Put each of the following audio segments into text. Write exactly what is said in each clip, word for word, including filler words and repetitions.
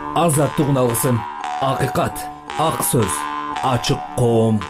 азаттык алсын. Акыйкат, ак сөз, ачык коом.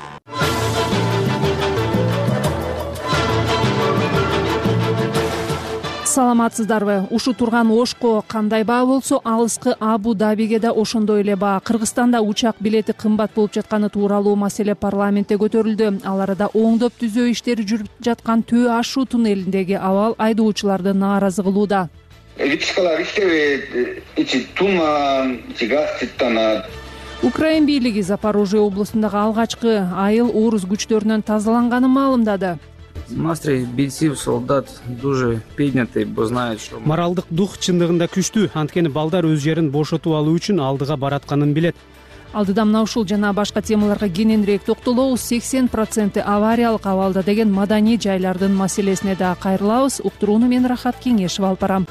Саламатсыздарбы? Ушу турган Ошко кандай баа болсо, алыскы Абу Дабиге да ошондой эле баа. Кыргызстанда учак билети кымбат болуп жатканы тууралуу маселе парламентте көтөрүлдү. Ал арада оңдоп түзөө иштери жүрүп жаткан Төө ашуу туннелиндеги абал айдоочуларды нааразы кылууда. Электрикалар иштебейт, ичи туман, газ чыттанат. Украин бийлиги Запорожье областындагы алгачкы айыл орус күчтөрүнөн тазаланганын маалымдады. Настрой бийців, солдат дуже піднятий, бо знають, що моралдык дух чындыгында күчтүү, анткени балдар өз жерин бошотуп алуу үчүн алдыга баратканын билет. Алдыда мына ушул жана башка темаларга кененирээк токтолобуз. сексен проценти авариялык абалда деген маданий жайлардын маселесине да кайрылабыз. Уктурууну мен Рахат Кеңешев алып барам.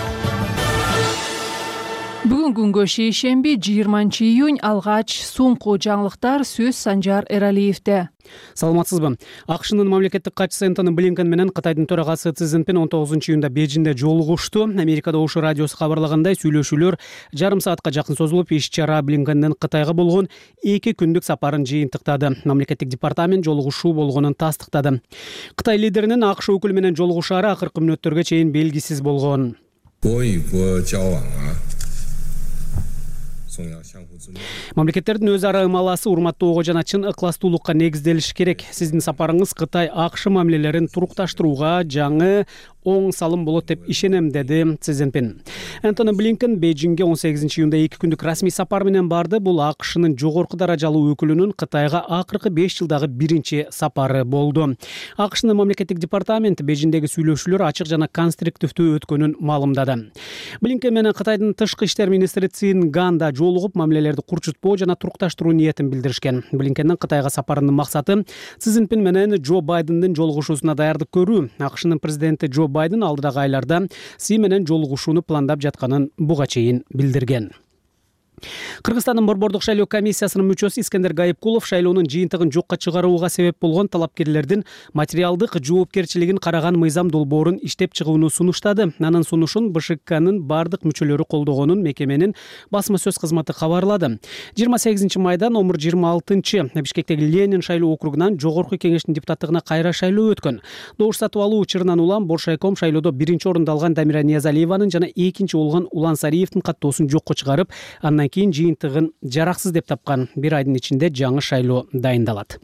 Бүгүн күнгө шейшемби жыйырманчы июнь алгач соңку жаңылыктар сөз Санжар Эралиевде. Саламатсызбы? АКШнын мамлекеттик катчысы Энтони Блинкен менен Кытайдын төрагасы Си Цзиньпин он тогузунчу июнда Бейжиңде жолугушту. Америкада Ош радиосу кабарлагандай, сүйлөшүүлөр жарым саатка жакын созулуп, иш-чара Блинкендин Кытайга болгон эки күндүк сапарын жыйынтыктады. Мамлекеттик департамент жолугушуу болгонун тастыктады. Кытай лидеринин АКШ өкүлү менен жолугушаары акыркы мүнөттөргө чейин белгисиз болгон. Мамлекеттердин өз ара ымаласы урматтоого жана чын ыкластуулукка негизделиши керек. Сиздин сапарыңыз Кытай АКШ мамилелерин турукташтырууга жаңы оң салым болот деп ишенем, деди Си Цзиньпин. Энтони Блинкен Бейжиңге он сегизинчи июнда эки күндүк расмий сапар менен барды. Бул АКШнын жогорку даражалуу өкүлүнүн Кытайга акыркы беш жылдагы биринчи сапары болду. АКШнын мамлекеттик департаменти Бейжиңдеги сүйлөшүүлөр ачык жана конструктивдүү өткөнүн маалымдады. Блинкен менен Кытайдын тышкы иштер министри Цин Ган да жолугуп, мамилелерди курчутпоо жана турукташтыруу ниетин билдиришкен. Блинкендин Кытайга сапарынын максаты Си Цзиньпин менен Джо Байдендин жолугушуусуна даярдык көрүү. АКШнын президенти Джо Байден алдыдагы айларда Си менен жолугушууну пландап жатканын буга чейин билдирген. Кыргызстандын борбордук шайлоо комиссиясынын мүчөсү Искендер Гайыпкулов шайлоонун жыйынтыгын жокко чыгарууга себеп болгон талапкерлердин материалдык жоопкерчилигин караган мыйзам долбоорун иштеп чыгууну сунуштады. Анын сунушун БШКнын бардык мүчөлөрү колдогонун мекеменин басма сөз кызматы кабарлады. жыйырма сегизинчи майда номер жыйырма алтынчы Бишкектеги Ленин шайлоо округунан жогорку кеңештин депутаттыгына кайра шайлоо өткөн. Добуш сатып алуу учурунан улам Боршайком шайлоодо биринчи орунду алган Дамира Ниязалиеванын жана экинчи болгон Улан Сариевдин каттоосун жокко чыгарып, андан кийин жыйынтыгын жараксыз деп тапкан. Бир айдын ичинде жаңы шайлоо дайындалат.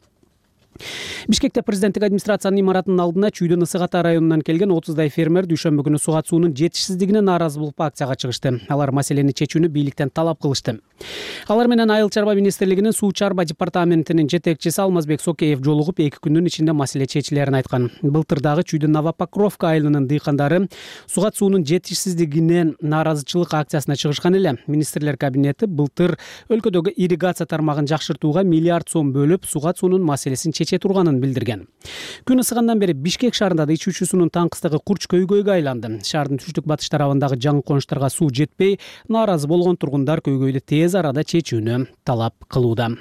Бишкекте президенттик администрациянын имаратынын алдына Чүйдөн Ысык Ата районунан келген отуздай фермер дүйшөмбү күнү суга суунун жетишсиздигине нааразы болуп акцияга чыгышты. Алар маселени чечүүнү бийликтен талап кылышты. Алар менен Айыл чарба министрлигинин суу чарба департаментинин жетекчиси Алмазбек Сокеев жолугуп, эки күндүн ичинде маселе чечилерин айткан. Былтыр дагы Чүйдөн Новопокровка айылынын дыйкандары суга суунун жетишсиздигинен нааразычылык акциясына чыгышкан эле. Министрлер кабинети былтыр өлкөдөгү ирригация тармагын жакшыртууга миллиард сом бөлүп, суга суунун маселесин чече турганын билдирген. Күн ысыгандан бери Бишкек шаарында да ичүүчү суунун таңкыстыгы курч көйгөйгө айланды. Шаардын түштүк батыш тарабындагы жаңы конуштарга суу жетпей, нааразы болгон тургундар көйгөйдү тез арада чечүүнү талап кылууда.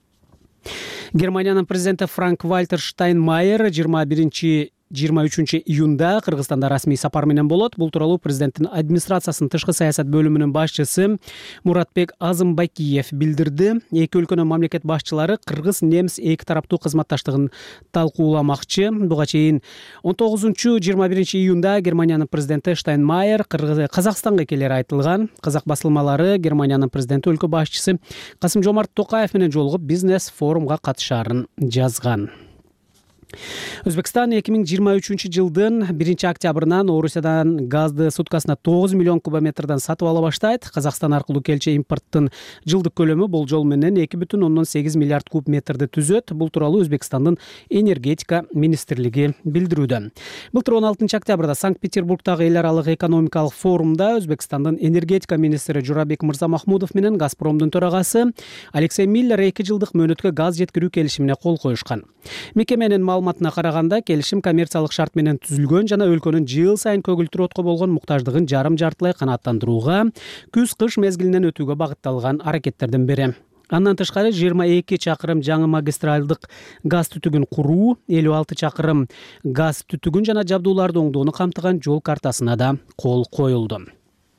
Германиянын президенти Франк Вальтер Штайнмайер жыйырма биринчи жыйырма үчүнчү июнда Кыргызстанда расмий сапар менен болот. Бул тууралуу президенттин администрациясынын тышкы саясат бөлүмүнүн башчысы Муратбек Азымбакиев билдирди. Эки өлкөнүн мамлекет башчылары кыргыз немис эки тараптуу кызматташтыгын талкууламакчы. Буга чейин он тогузунчу жыйырма биринчи июнда Германиянын президенти Штайнмайер Казакстанга келери айтылган. Казак басылмалары Германиянын президенти өлкө башчысы Касым Жомарт Токаев менен жолугуп бизнес форумга катышаарын жазган. Өзбекстан эки миң жыйырма үчүнчү жылдын биринчи октябрынан Орусиядан газды суткасына тогуз миллион кубометрден сатып ала баштайт. Казакстан аркылуу келчү импорттун жылдык көлөмү болжол менен эки бүтүн ондон сегиз миллиард куб метрди түзөт. Бул тууралуу Өзбекстандын энергетика министрлиги билдирүүдө. Былтыр он алтынчы октябрда Санкт-Петербургдагы эл аралык экономикалык форумда Өзбекстандын энергетика министри Журабек Мырзамахмудов менен Газпромдун төрагасы Алексей Миллер эки жылдык мөөнөткө газ жеткирүү келишимине кол коюшкан. Мекеменин маалыматына караганда, келишим коммерциялык шарт менен түзүлгөн жана өлкөнүн жыл сайын көгүлтүр отко болгон муктаждыгын жарым жартылай канааттандырууга, күз-кыш мезгилинен өтүүгө багытталган аракеттердин бири. Андан тышкары жыйырма эки чакырым жаңы магистралдык газ түтүгүн куруу, элүү алты чакырым газ түтүгүн жана жабдууларды оңдоону камтыган жол картасына да кол коюлду.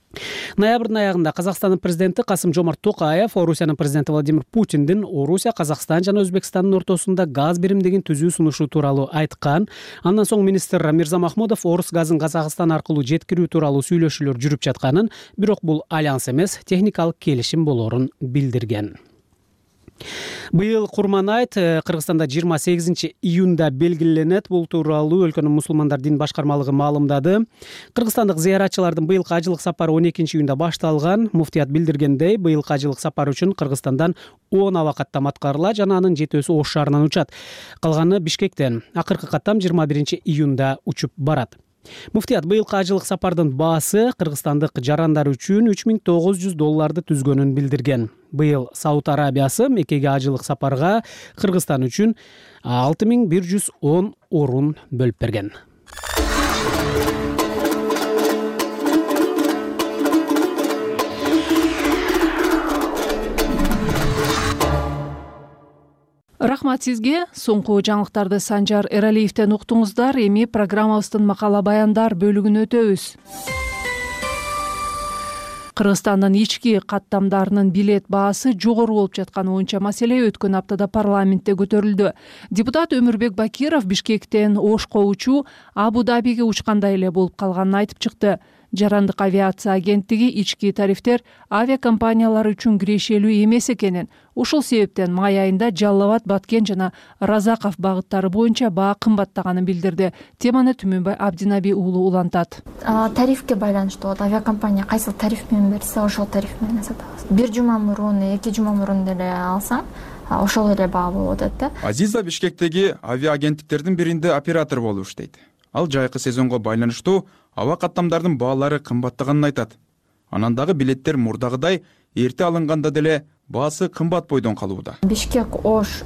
Ноябрдын аягында Казакстандын президенти Касым Жомарт Токаев Орусиянын президенти Владимир Путиндин Орусия, Казакстан жана Өзбекстандын ортосунда газ биримдигин түзүү сунушу тууралуу айткан. Андан соң министр Мирза Махмудов орус газын Казакстан аркылуу жеткирүү тууралуу сүйлөшүүлөр жүрүп жатканын, бирок бул альянс эмес, техникалык келишим болорун билдирген. Быйыл Курман айт Кыргызстанда жыйырма сегизинчи июнда белгиленет. Бул тууралуу өлкөнүн мусулмандар дин башкармалыгы маалымдады. Кыргызстандык зыяратчылардын быйылкы ажылык сапары он экинчи июнда башталган. Муфтият билдиргендей, быйылкы ажылык сапары үчүн Кыргызстандан он аба каттам аткарыла, жана анын жетөөсү Ош шаарынан учат. Калганы Бишкектен. Акыркы каттам жыйырма биринчи июнда учуп барат. Муфтият быйылкы ажылык сапардын баасы кыргызстандык жарандар үчүн үч миң тогуз жүз долларды түзгөнүн билдирген. Быйыл Сауд Арабиясы Меккеге ажылык сапарга Кыргызстан үчүн алты миң бир жүз он орун бөлүп берген. Рахмат сизге. Соңку жаңылыктарды Санжар Эралиевден уктуңуздар. Эми программабыздын макала баяндар бөлүгүнө өтөбүз. Кыргызстандын ички каттамдарынын билет баасы жогору болуп жатканы боюнча маселе өткөн аптада парламентте көтөрүлдү. Депутат Өмүрбек Бакиров Бишкектен Ошко учуу Абу-Дабиге учкандай эле болуп калганын айтып чыкты. Жарандык авиация агенттиги ички тарифтер авиакомпаниялар үчүн кирешелүү эмес экенин, ушул себептен май айында Жалал Абад, Баткен жана Разаков багыттары боюнча баа кымбаттаганын билдирди. Теманы Түмөнбай Абдинаби уулу улантат. Тарифке байланыштуу болот. Авиакомпания кайсыл тариф менен берсе, ошол тариф менен сатабыз. Бир жума мурун, эки жума мурун деле алсаң, ошол эле баа болуп атат да. Азиза Бишкектеги авиаагенттиктердин биринде оператор болуп иштейт. Ал жайкы сезонго байланыштуу аба каттамдардын баалары кымбаттаганын айтат. Анан дагы билеттер мурдагыдай эрте алынганда деле баасы кымбат бойдон калууда. Бишкек Ош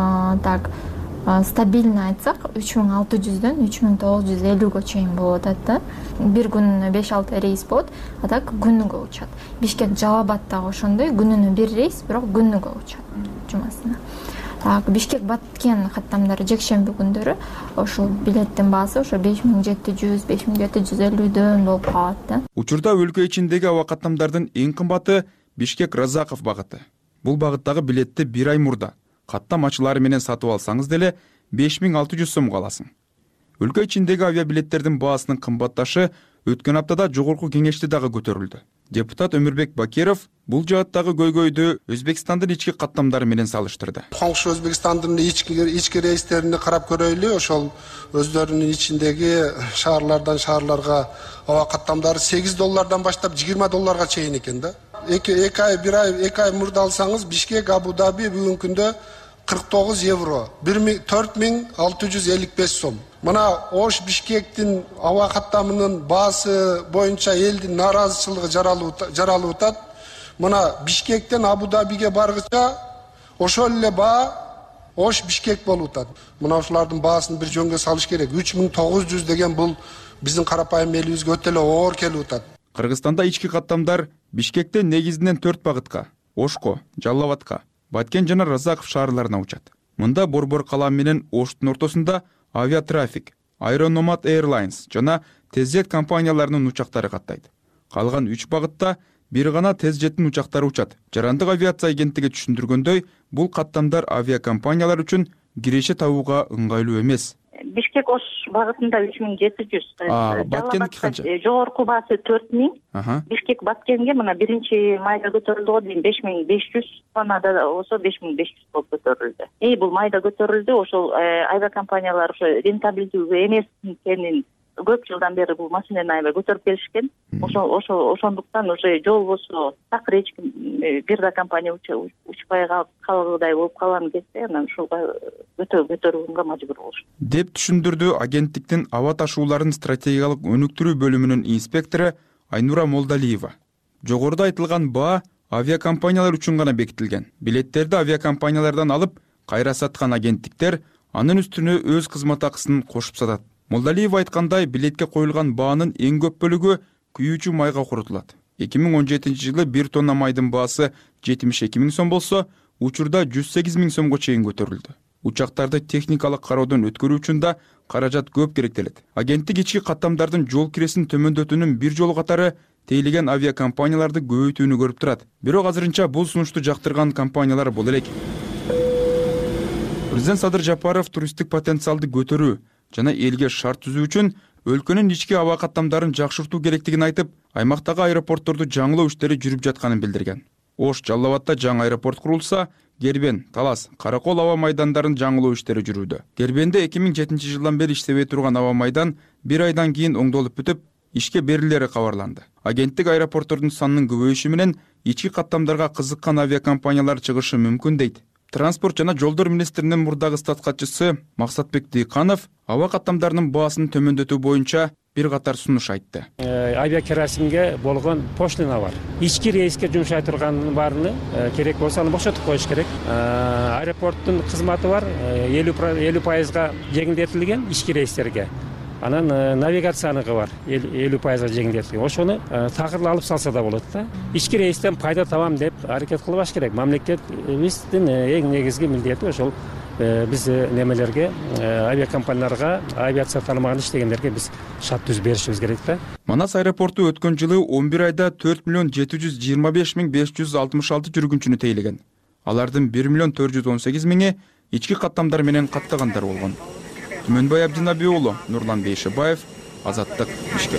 так стабильно айтсак үч миң алты жүздөн үч миң тогуз жүз элүүгө чейин болуп атат да. Бир күнүнө беш алты рейс болот, а так күнүгө учат. Бишкек Жалал Абад дагы ошондой, күнүнө бир рейс, бирок күнүгө учат жумасына. Бишкек Баткен каттамдары жекшемби күндөрү ошол билеттин баасы ошо беш миң жети жүз, беш миң жети жүз элүүдөн болуп калат да. Учурда өлкө ичиндеги аба каттамдардын эң кымбаты Бишкек Разаков багыты. Бул багыттагы билетти бир ай мурда каттам ачылары менен сатып алсаңыз деле беш миң алты жүз сомго аласың. Өлкө ичиндеги авиабилеттердин баасынын кымбатташы өткөн аптада жогорку кеңеште дагы көтөрүлдү. Депутат Өмүрбек Бакиров бул жааттагы көйгөйдү Өзбекстандын ички каттамдары менен салыштырды. Коңшу Өзбекстандын ички ички рейстерине карап көрөйлү. Ошол өздөрүнүн ичиндеги шаарлардан шаарларга аба каттамдары сегиз доллардан баштап жыйырма долларга чейин экен да. эки ай, бир ай, эки ай мурда алсаңыз Бишкек Абу-Даби бүгүнкү күндө кырк тогуз евро, төрт миң алты жүз элүү беш сом. Мына Ош Бишкектин аба каттамынын баасы боюнча элдин нааразычылыгы жаралып атат. Мына Бишкектен Абу-Дабиге баргыча ошол эле баа Ош Бишкек болуп атат. Мына ушулардын баасын бир жөнгө салыш керек. үч миң тогуз жүз деген бул биздин карапайым элибизге өтө эле оор келип атат. Кыргызстанда ички каттамдар Бишкектен негизинен төрт багытка: Ошко, Жалал Абадка, Баткен жана Разаков шаарларына учат. Мында Борбор калам менен Оштун ортосунда авиатрафик, Aeronomad Airlines жана TezJet компанияларынын учактары каттайт. Калган үч багытта бир гана TezJet'ин учактары учат. Жарандык авиация агенттиги түшүндүргөндөй, бул каттамдар авиакомпаниялар үчүн киреше табууга ыңгайлуу эмес. Бишкек Ош багытында үч миң жети жүз. Баткендики канча? Жогорку баасы төрт миң. Бишкек Баткенге мына биринчи майда көтөрүлдү го дейм, беш миң беш жүз, Канада болсо беш миң беш жүз болуп көтөрүлдү. Эй, бул майда көтөрүлдү, ошол авиакомпаниялар ошо рентабелдүү эмес экенин көп жылдан бери бул маселени аябай көтөрүп келишкен. Ошол ошол ошондуктан уже жол болсо такыр эч ким бир да компания учпай калгандай болуп калган кезде анан ушуга көтөрүүгө мажбур болуш. Деп түшүндүрдү агенттиктин аба ташууларын стратегиялык өнүктүрүү бөлүмүнүн инспектору Айнура Молдалиева. Жогоруда айтылган баа авиакомпаниялар үчүн гана бекитилген. Билеттерди авиакомпаниялардан алып кайра саткан агенттиктер анын үстүнө өз кызмат акысын кошуп сатат. Молдалиева айткандай, билетке коюлган баанын эң көп бөлүгү күйүүчү майга курутулат. эки миң он жетинчи жылы бир тонна майдын баасы жетимиш эки миң сом болсо, учурда жүз сегиз миң сомго чейин көтөрүлдү. Учактарды техникалык кароодон өткөрүү үчүн да каражат көп керектелет. Агенттик ички каттамдардын жол киресин төмөндөтүүнүн бир жолу катары тейлеген авиакомпанияларды көбөйтүүнү көрүп турат. Бирок азырынча бул сунушту жактырган компаниялар бул элек. Президент Садыр Жапаров туристтик потенциалды көтөрүү жана элге шарт түзүү үчүн өлкөнүн ички аба каттамдарын жакшыртуу керектигин айтып, аймактагы аэропортторду жаңылоо иштери жүрүп жатканын билдирген. Ош, Жалал Абадта жаңы аэропорт курулса, Гербен, Талас, Каракол аба майдандарын жаңылоо иштери жүрүүдө. Гербенде эки миң жетинчи жылдан бери иштебей турган аба майдан бир айдан кийин оңдолуп бүтүп, ишке берилери кабарланды. Агенттик аэропорттордун санынын көбөйүшү менен ички каттамдарга кызыккан авиакомпаниялар чыгышы мүмкүн дейт. Транспорт жана жолдор министринин мурдагы стат катчысы Максатбек Дыйканов аба каттамдарынын баасын төмөндөтүү боюнча бир катар сунуш айтты. Авиакеросинге болгон пошлина бар. Ички рейске жумшай турганын баарыны керек болсо аны бошотуп коюш керек. Аэропорттун кызматы бар, элүү пайызга жеңилдетилген ички рейстерге. Анан навигацияныкы бар, элүү пайызга жеңилдетилген. Ошону такырла алып салса да болот да. Ички рейстен пайда табам деп аракет кылбаш керек. Мамлекетибиздин эң негизги милдети ошол биз немелерге, авиакомпанияларга, авиация тармагында иштегендерге биз шарт түзүп беришибиз керек да. Манас аэропорту өткөн жылы он бир айда төрт миллион жети жүз жыйырма беш миң беш жүз алтымыш алты жүргүнчүнү тейлеген. Алардын бир миллион төрт жүз он сегиз миңи ички каттамдар менен каттагандар болгон. Түмөнбай Абдинаби уулу, Нурлан Бейшебаев, Азаттык, Бишкек.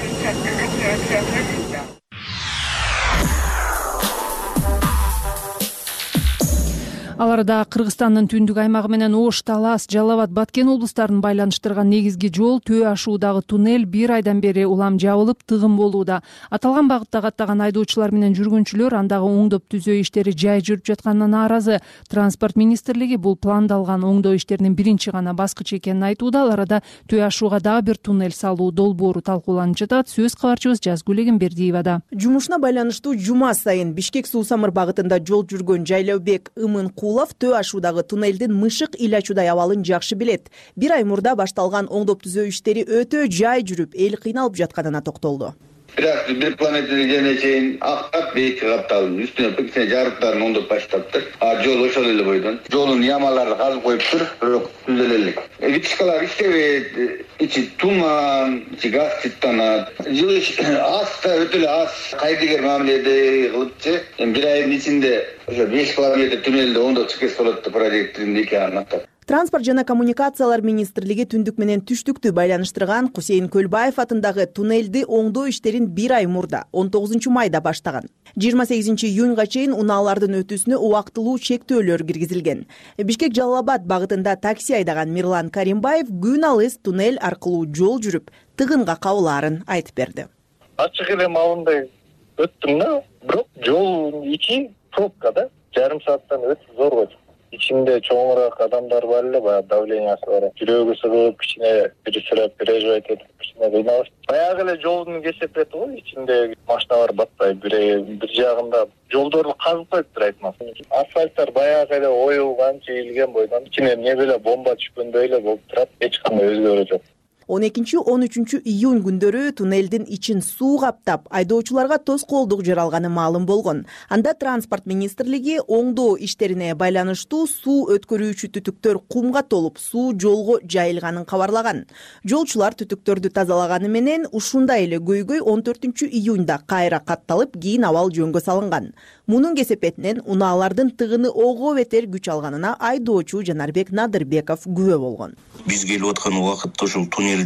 Аларда Кыргызстандын түндүк аймагы менен Ош, Талас, Жалал Абад, Баткен облустарын байланыштырган негизги жол Төө ашуудагы туннель бир айдан бери улам жабылып, тыгын болууда. Аталган багытта каттаган айдоочулар менен жүргүнчүлөр андагы оңдоп түзөө иштери жай жүрүп жатканына нааразы. Транспорт министрлиги бул пландалган оңдоо иштеринин биринчи гана баскычы экенин айтууда. Аларда Төө ашууга дагы бир туннель салуу долбоору талкууланып жатат. Сөз кабарчыбыз Жазгүл Эгембердиевада. Жумушуна байланыштуу жума сайын Бишкек суу самыр багытында жол жүргөн Жайлообек Ымын Кулов Төө ашуудагы туннелдин мышык илачудай абалын жакшы билет. Бир ай мурда башталган оңдоп түзөө иштери өтө жай жүрүп, эл кыйналып жатканына токтолду. Бирок бир планетадан жерге чейин актап, бейки капталдын үстүнө кичине жарыктарын оңдоп баштаптыр. А жол ошол эле бойдон. Жолдун ямалары казып коюптур, бирок түзөлө. Вичкалар иштебейт, ичи туман, ичи газ чыттанат. Жылыш аста өтө эле аз кайдыгер мамиледе кылыпчы. Бир айдын ичинде ошо беш километр туннелди оңдоп чыккес болот деп проекттин эки арнактап. Транспорт жана коммуникациялар министрлиги түндүк менен түштүктү байланыштырган Кусейин Көлбаев атындагы туннелди оңдоо иштерин бир ай мурда он тогузунчу майда баштаган. жыйырма сегизинчи июнга чейин унаалардын өтүүсүнө убактылуу чектөөлөр киргизилген. Бишкек Жалал Абад багытында такси айдаган Мирлан Каримбаев күн алыс туннель аркылуу жол жүрүп, тыгынга кабылаарын айтып берди. Ачык эле маалында өттүм да, бирок жол ичи пробка да, жарым сааттан өтүп зор болчу. Ичинде чоңураак адамдар бар эле, баягы давлениясы бар. Жүрөгү сыгылып, кичине бирсиреп переживать этип, кичине кыйналып. Баягы эле жолдун кесепети го, ичинде машиналар батпай, бир бир жагында жолдорду казып коюптур айтмак. Асфальттар баягы эле оюлган, чийилген бойдон кичине эмне эле бомба түшкөндөй эле болуп турат, эч кандай өзгөрүү жок. он экинчи он үчүнчү июнь күндөрү туннелдин ичин суу каптап, айдоочуларга тоскоолдук жаралганы маалым болгон. Анда транспорт министрлиги оңдоо иштерине байланыштуу суу өткөрүүчү түтүктөр кумга толуп, суу жолго жайылганын кабарлаган. Жолчулар түтүктөрдү тазалаганы менен ушундай эле көйгөй он төртүнчү июньда кайра катталып, кийин абал жөнгө салынган. Мунун кесепетинен унаалардын тыгыны ого бетер күч алганына айдоочу Жанарбек Надырбеков күбө болгон. Биз келип аткан убакытта ушул туннель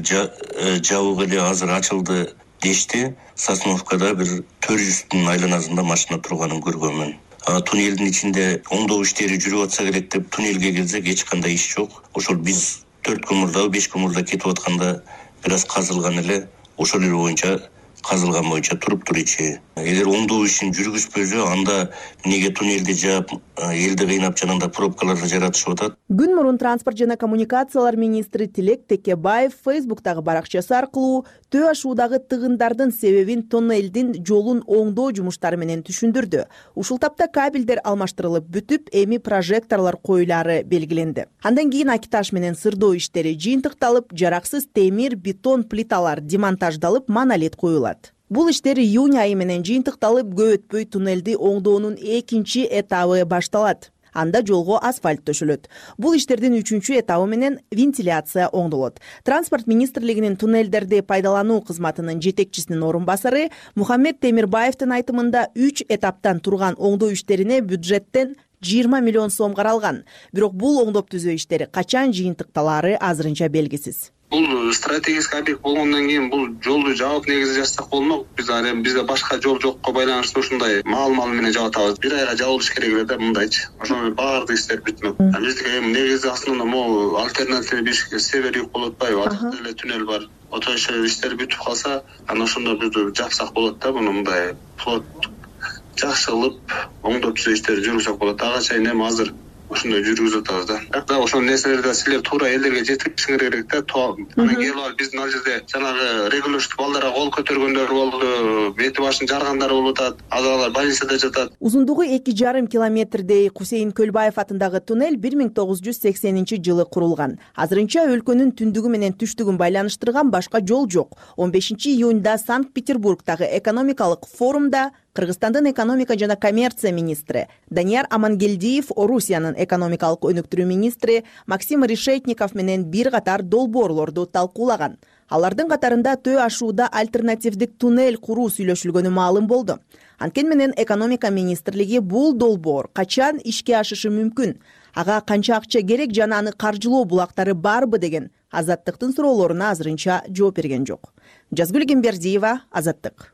жабык эле азыр ачылды дешти. Сосновкада бир төрт жүздүн айланасында машина турганын көргөнмүн. Туннелдин ичинде оңдоо иштери жүрүп атса керек деп туннелге келсек эч кандай иш жок. Ошол биз төрт күн мурда, беш күн мурда кетип атканда бир аз казылган эле, ошол эле боюнча казылган боюнча туруптур ичи. Эгер оңдоо ишин жүргүзбөсө, анда эмнеге туннелди жаап, элди кыйнап жанында пробкаларды жаратышып атат. Күн мурун транспорт жана коммуникациялар министри Тилек Текебаев Фейсбуктагы баракчасы аркылуу Төө ашуудагы тыгындардын себебин туннелдин жолун оңдоо жумуштары менен түшүндүрдү. Ушул тапта кабелдер алмаштырылып бүтүп, эми прожекторлор коюлары белгиленди. Андан кийин акиташ менен сырдоо иштери жыйынтыкталып, жараксыз темир, бетон плиталар демонтаждалып, монолит коюлат. Бул иштер июнь айы менен жыйынтыкталып, көп өтпөй туннелди оңдоонун экинчи этабы башталат. анда жолго асфальт төшөлөт. Бул иштердин үчүнчү этабы менен вентиляция оңдолот. Транспорт министрлигинин туннелдерди пайдалануу кызматынын жетекчисинин орун басары Мухаммед Темирбаевдин айтымында үч этаптан турган оңдоо иштерине бюджеттен жыйырма миллион сом каралган. Бирок бул оңдоп түзөө иштери качан жыйынтыкталары азырынча белгисиз. Бул стратегический объект болгондон кийин бул жолду жаап негизи жазсак болмок. Биз бизде башка жол жокко байланыштуу ушундай маал-маал менен жаап атабыз. Бир айга жабылыш керек эле да мындайчы. Ошону баардык иштер бүтмөк. Биздики эми негизи аслында могу альтернативный бир север юг болуп атпайбы? Атык эле туннель бар. Ото иштер бүтүп калса, анан ошондо биз жапсак болот да муну мындай флот жакшы кылып оңдоп түзөө иштери жүргүзсөк болот. Ага чейин эми азыр ошондой жүргүзүп атабыз да. Да ошол нерселерди силер туура элдерге жеткизиңер керек да. Анан келип алып биздин ал жерде жанагы регулировщик балдарга кол көтөргөндөр болду, бети башын жаргандар болуп атат, азалар больницада жатат. Узундугу эки жарым километрдей Кусейин Көлбаев атындагы туннель бир миң тогуз жүз сексенинчи жылы курулган. Азырынча өлкөнүн түндүгү менен түштүгүн байланыштырган башка жол жок. он бешинчи июнда Санкт-Петербургдагы экономикалык форумда Кыргызстандын экономика жана коммерция министри Данияр Амангелдиев, Орусиянын экономикалык өнүктүрүү министри Максим Решетников менен бир катар долбоорлорду талкуулаган. Алардын катарында төө ашууда альтернативдик туннель куруу сүйлөшүлгөнү маалым болду. Анткени менен экономика министрлиги бул долбоор качан ишке ашышы мүмкүн, ага канча акча керек жана аны каржылоо булактары барбы деген Азаттыктын суроолоруна азырынча жооп берген жок. Жазгүл Гембердиева, Азаттык.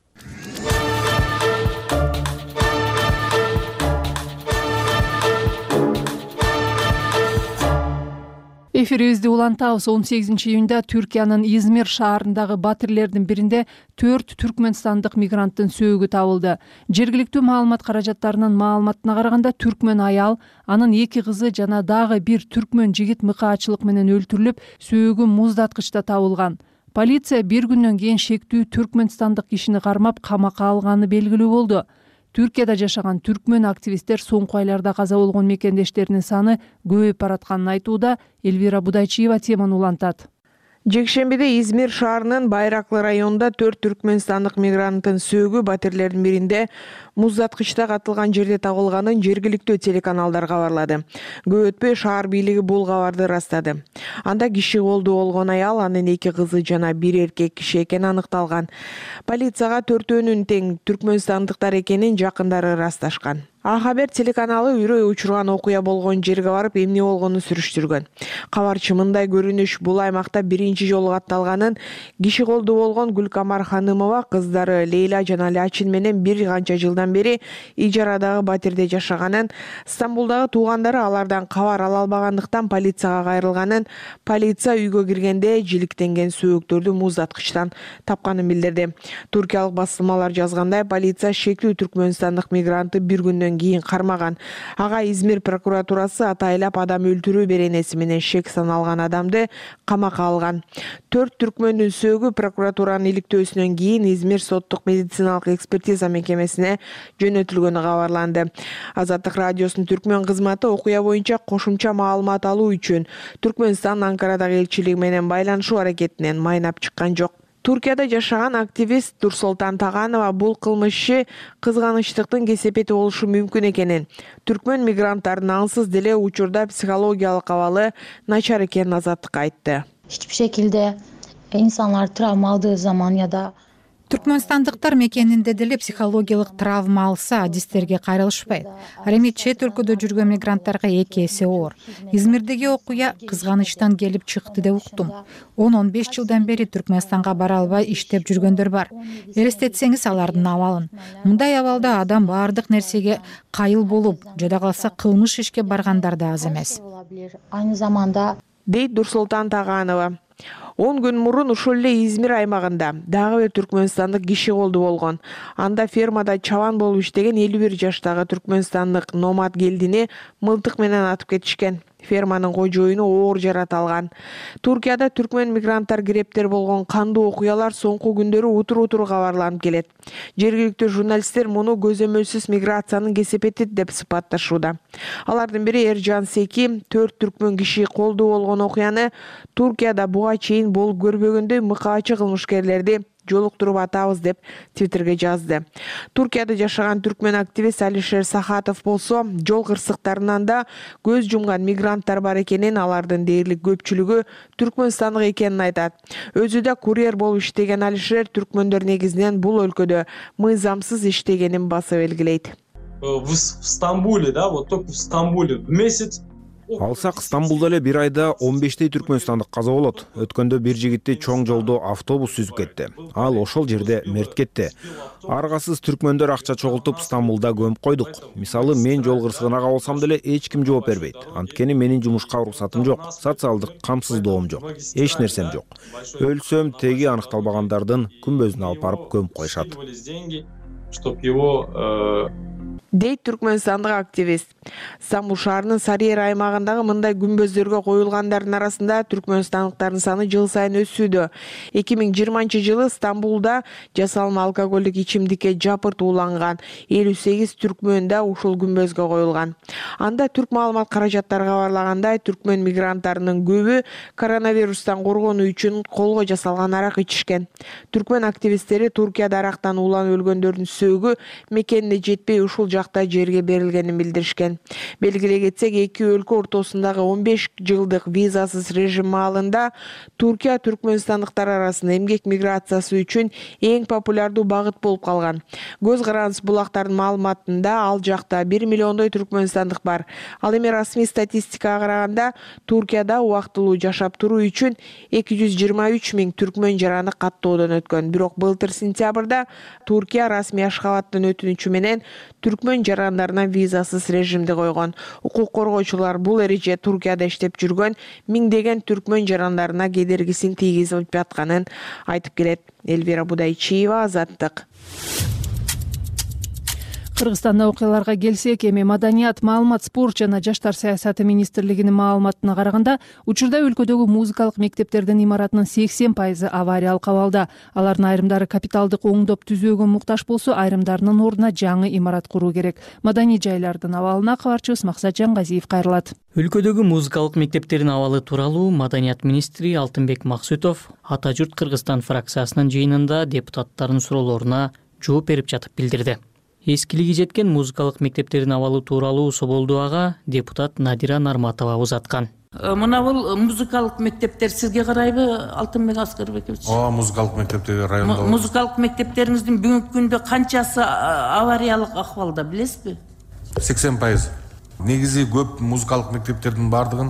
Эфирибизди улантабыз. он сегизинчи июнда Түркиянын Измир шаарындагы батирлердин биринде төрт түркмөнстандык мигранттын сөөгү табылды. Жергиликтүү маалымат каражаттарынын маалыматына караганда түркмөн аял, анын эки кызы жана дагы бир түркмөн жигит мыкаачылык менен өлтүрүлүп, сөөгү муздаткычта табылган. Полиция бир күндөн кийин шектүү түркмөнстандык кишини кармап камакка алганы белгилүү болду. Түркияда жашаган түркмөн активисттер соңку айларда каза болгон мекендештеринин саны көбөйүп баратканын айтууда. Элвира Будайчиева теманы улантат. Жекшембиде Измир шаарынын Байраклы районунда төрт түркмөнстандык мигранттын сөөгү батирлердин биринде муздаткычта катылган жерде табылганын жергиликтүү телеканалдар кабарлады. Көп өтпөй шаар бийлиги бул кабарды ырастады. Анда киши колдуу болгон аял, анын эки кызы жана бир эркек киши экени аныкталган. Полицияга төртөөнүн тең түркмөнстандыктар экенин жакындары ырасташкан. А Хабер телеканалы үрөй учурган окуя болгон жерге барып эмне болгонун сүрүштүргөн. Кабарчы мындай көрүнүш бул аймакта биринчи жолу катталганын, киши колдуу болгон Гүлкамар Ханымова кыздары Лейла жана Лачин менен бир канча жылдан бери ижарадагы батирде жашаганын, Стамбулдагы туугандары алардан кабар ала албагандыктан полицияга кайрылганын, полиция үйгө киргенде жиликтенген сөөктөрдү муздаткычтан тапканын билдирди. Туркиялык басылмалар жазгандай, полиция шектүү түркмөнстандык мигрантты бир күндөн кийин кармаган. Ага Измир прокуратурасы атайлап адам өлтүрүү беренеси менен шек саналган адамды камакка алган. Төрт түркмөндүн сөөгү прокуратуранын иликтөөсүнөн кийин Измир соттук медициналык экспертиза мекемесине жөнөтүлгөнү кабарланды. Азаттык радиосунун түркмөн кызматы окуя боюнча кошумча маалымат алуу үчүн Түркмөнстан Анкарадагы элчилиги менен байланышуу аракетинен майнап чыккан жок. Туркияда жашаган активист Нурсултан Таганова бул кылмышчы кызганычтыктын кесепети болушу мүмкүн экенин, түркмөн мигранттардын ансыз деле учурда психологиялык абалы начар экенин Азаттыкка айтты. Hiçbir şekilde insanlar travma aldığı zaman ya da Түркмөнстандыктар мекенинде деле психологиялык травма алса, адистерге кайрылышпайт. Ал эми чет өлкөдө жүргөн мигранттарга эки эсе оор. Измирдеги окуя кызганычтан келип чыкты деп уктум. он он беш жылдан бери Түркмөнстанга бара албай иштеп жүргөндөр бар. Элестетсеңиз алардын абалын. Мындай абалда адам баардык нерсеге кайыл болуп, жада калса кылмыш ишке баргандар да аз эмес. Aynı zamanda дейт Нурсултан Таганова. он күн мурун ушул эле Измир аймагында дагы бир түркмөнстандык киши колдуу болгон. Анда фермада чабан болуп иштеген элүү бир жаштагы түркмөнстандык номад келдини мылтык менен атып кетишкен. Ферманын кожоюну оор жарат алган. Туркияда түркмөн мигранттар кирептер болгон кандуу окуялар соңку күндөрү утур-утур кабарланып келет. Жергиликтүү журналисттер муну көзөмөлсүз миграциянын кесепети деп сыпатташууда. Алардын бири Эржан Секи төрт түркмөн киши колдуу болгон окуяны Туркияда буга чейин болуп көрбөгөндөй мыкаачы кылмышкерлерди жолуктуруп атабыз деп твиттерге жазды. Туркияда жашаган түркмөн активист Алишер Сахатов болсо жол кырсыктарынан да көз жумган мигранттар бар экенин, алардын дээрлик көпчүлүгү түркмөнстандык экенин айтат. Өзү да курьер болуп иштеген Алишер түркмөндөр негизинен бул өлкөдө мыйзамсыз иштегенин баса белгилейт. В Стамбуле, да, вот только в Стамбуле в месяц. Алсак Стамбулда эле бир айда он бештей түркмөнстандык каза болот. Өткөндө бир жигитти чоң жолдо автобус сүзүп кетти. Ал ошол жерде мерт кетти. Аргасыз түркмөндөр акча чогултуп Стамбулда көмүп койдук. Мисалы, мен жол кырсыгына кабылсам деле эч ким жооп бербейт. Анткени менин жумушка уруксатым жок, социалдык камсыздоом жок, эч нерсем жок. Өлсөм теги аныкталбагандардын күмбөзүнө алып барып көмүп коюшат. Чтоб его дейт түркмөнстандык активист. Стамбул шаарынын Сарыер аймагындагы мындай күмбөздөргө коюлгандардын арасында түркмөнстандыктардын саны жыл сайын өсүүдө. эки миң жыйырманчы жылы Стамбулда жасалма алкоголдук ичимдикке жапырт ууланган элүү сегиз түркмөн да ушул күмбөзгө коюлган. Анда түрк маалымат каражаттары кабарлагандай, түркмөн мигранттарынын көбү коронавирустан коргонуу үчүн колго жасалган арак ичишкен. Түркмөн активисттери Туркияда арактан ууланып өлгөндөрдүн сөөгү мекенине жетпей ушул жакта жерге берилгенин билдиришкен. Белгилей кетсек, эки өлкө ортосундагы он беш жылдык визасыз режим маалында Туркия түркмөнстандыктар арасында эмгек миграциясы үчүн эң популярдуу багыт болуп калган. Көз карандысыз булактардын маалыматында ал жакта бир миллиондой түркмөнстандык бар. Ал эми расмий статистикага караганда Туркияда убактылуу жашап туруу үчүн эки жүз жыйырма үч миң түркмөн жараны каттоодон өткөн. Бирок былтыр сентябрда Туркия расмий Ашхабадтын өтүнүчү менен түркмөн жарандарына визасыз режимди койгон. Укук коргоочулар бул эреже Туркияда иштеп жүргөн миңдеген түркмөн жарандарына кедергисин тийгизип жатканын айтып келет. Эльвира Будайчиева, Азаттык. Кыргызстанда окуяларга келсек, эми Маданият, маалымат, спорт жана жаштар саясаты министрлигинин маалыматына караганда, учурда өлкөдөгү музыкалык мектептердин имаратынын сексен пайызы авариялык абалда. Алардын айрымдары капиталдык оңдоп түзүүгө муктаж болсо, айрымдарынын ордуна жаңы имарат куруу керек. Маданий жайлардын абалына кабарчыбыз Максат Жангазиев кайрылат. Өлкөдөгү музыкалык мектептердин абалы тууралуу Маданият министри Алтынбек Максутов Ата журт Кыргызстан фракциясынын жыйынында депутаттардын суроолоруна жооп берип жатып билдирди. Эскилиги жеткен музыкалык мектептердин абалы тууралуу Соболдуага депутат Надира Нарматова узаткан. Мына бул музыкалык мектептер сизге карайбы, Алтынбек Аскарбекович? Ооба, музыкалык мектептер районда. Музыкалык мектептериңиздин бүгүнкү күндө канчасы авариялык акыбалда, билесизби? сексен пайыз. Негизи көп музыкалык мектептердин бардыгын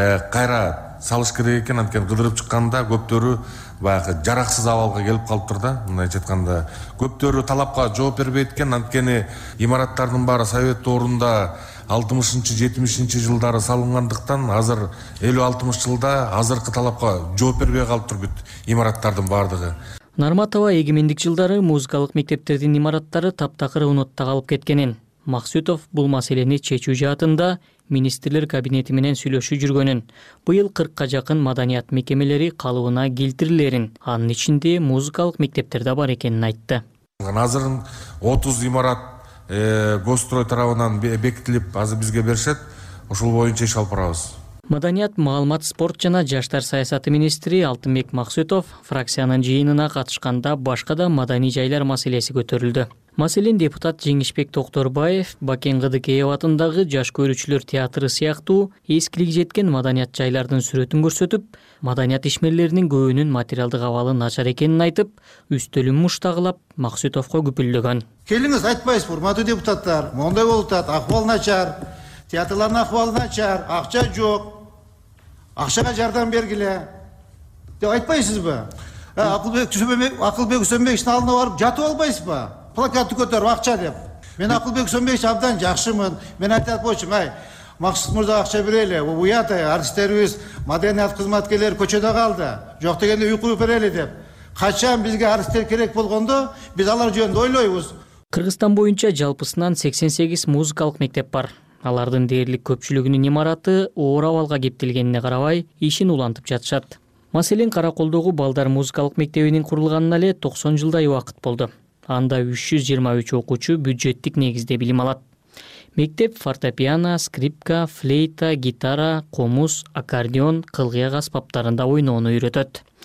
кайра салыш керек экен, анткени кыдырып чыкканда көптөрү баягы жараксыз абалга келип калыптыр да. Мындайча айтканда, көптөрү талапка жооп бербейт экен, анткени имараттардын баары совет доорунда алтымышынчы жетимишинчи жылдары салынгандыктан азыр элүү алтымыш жылда азыркы талапка жооп бербей калыптыр бүт имараттардын баардыгы. Нарматова эгемендик жылдары музыкалык мектептердин имараттары таптакыр унутта калып кеткенин, Максутов бул маселени чечүү жаатында министрлер кабинети менен сүйлөшүп жүргөнүн, быйыл кыркка жакын маданият мекемелери калыбына келтирилерин, анын ичинде музыкалык мектептерде бар экенин айтты. Азыр отуз имарат Госстрой тарабынан бекитилип, азыр бизге беришет, ошол боюнча иш алып барабыз. Маданият, маалымат, спорт жана жаштар саясаты министри Алтынбек Максутов фракциянын жыйынына катышканда башка да маданий жайлар маселеси көтөрүлдү. Маселен, депутат Жеңишбек Токторбаев Бакен Кыдыкеев атындагы жаш көрүүчүлөр театры сыяктуу эскилиги жеткен маданият жайлардын сүрөтүн көрсөтүп, маданият ишмерлеринин көбүнүн материалдык абалы начар экенин айтып, үстөлүн муштагылап Максутовго күпүлдөгөн. Келиңиз, айтпайсызбы, урматтуу депутаттар, мондай болуп атат, акыбал начар, театрлардын акыбалы начар, акча жок, акчага жардам бергиле деп айтпайсызбы? Акылбек Үсөнбековичтин алдына барып жатып албайсызбы? Плакатты көтөрүп акча деп. Мен Акылбек Үсөнбекович абдан жакшымын. Мен айтат болчумун, ай, Максут мырза акча берели, уят артисттерибиз, маданият кызматкерлери көчөдө калды. Жок дегенде уйку берели деп. Качан бизге артисттер керек болгондо, биз алар жөнүндө ойлойбуз. Кыргызстан боюнча жалпысынан сексен сегиз музыкалык мектеп бар. Алардын дээрлик көпчүлүгүнүн имараты оор абалга кептелгенине карабай, ишин улантып жатышат. Маселен, Караколдогу балдар музыкалык мектебинин курулганына эле токсон жылдай убакыт болду. Анда үч жүз жыйырма үч окуучу бюджеттик негизде билим алат. Мектеп фортепиано, скрипка, флейта, гитара, комуз, аккордеон, кылгыяк аспаптарында ойноону үйрөтөт.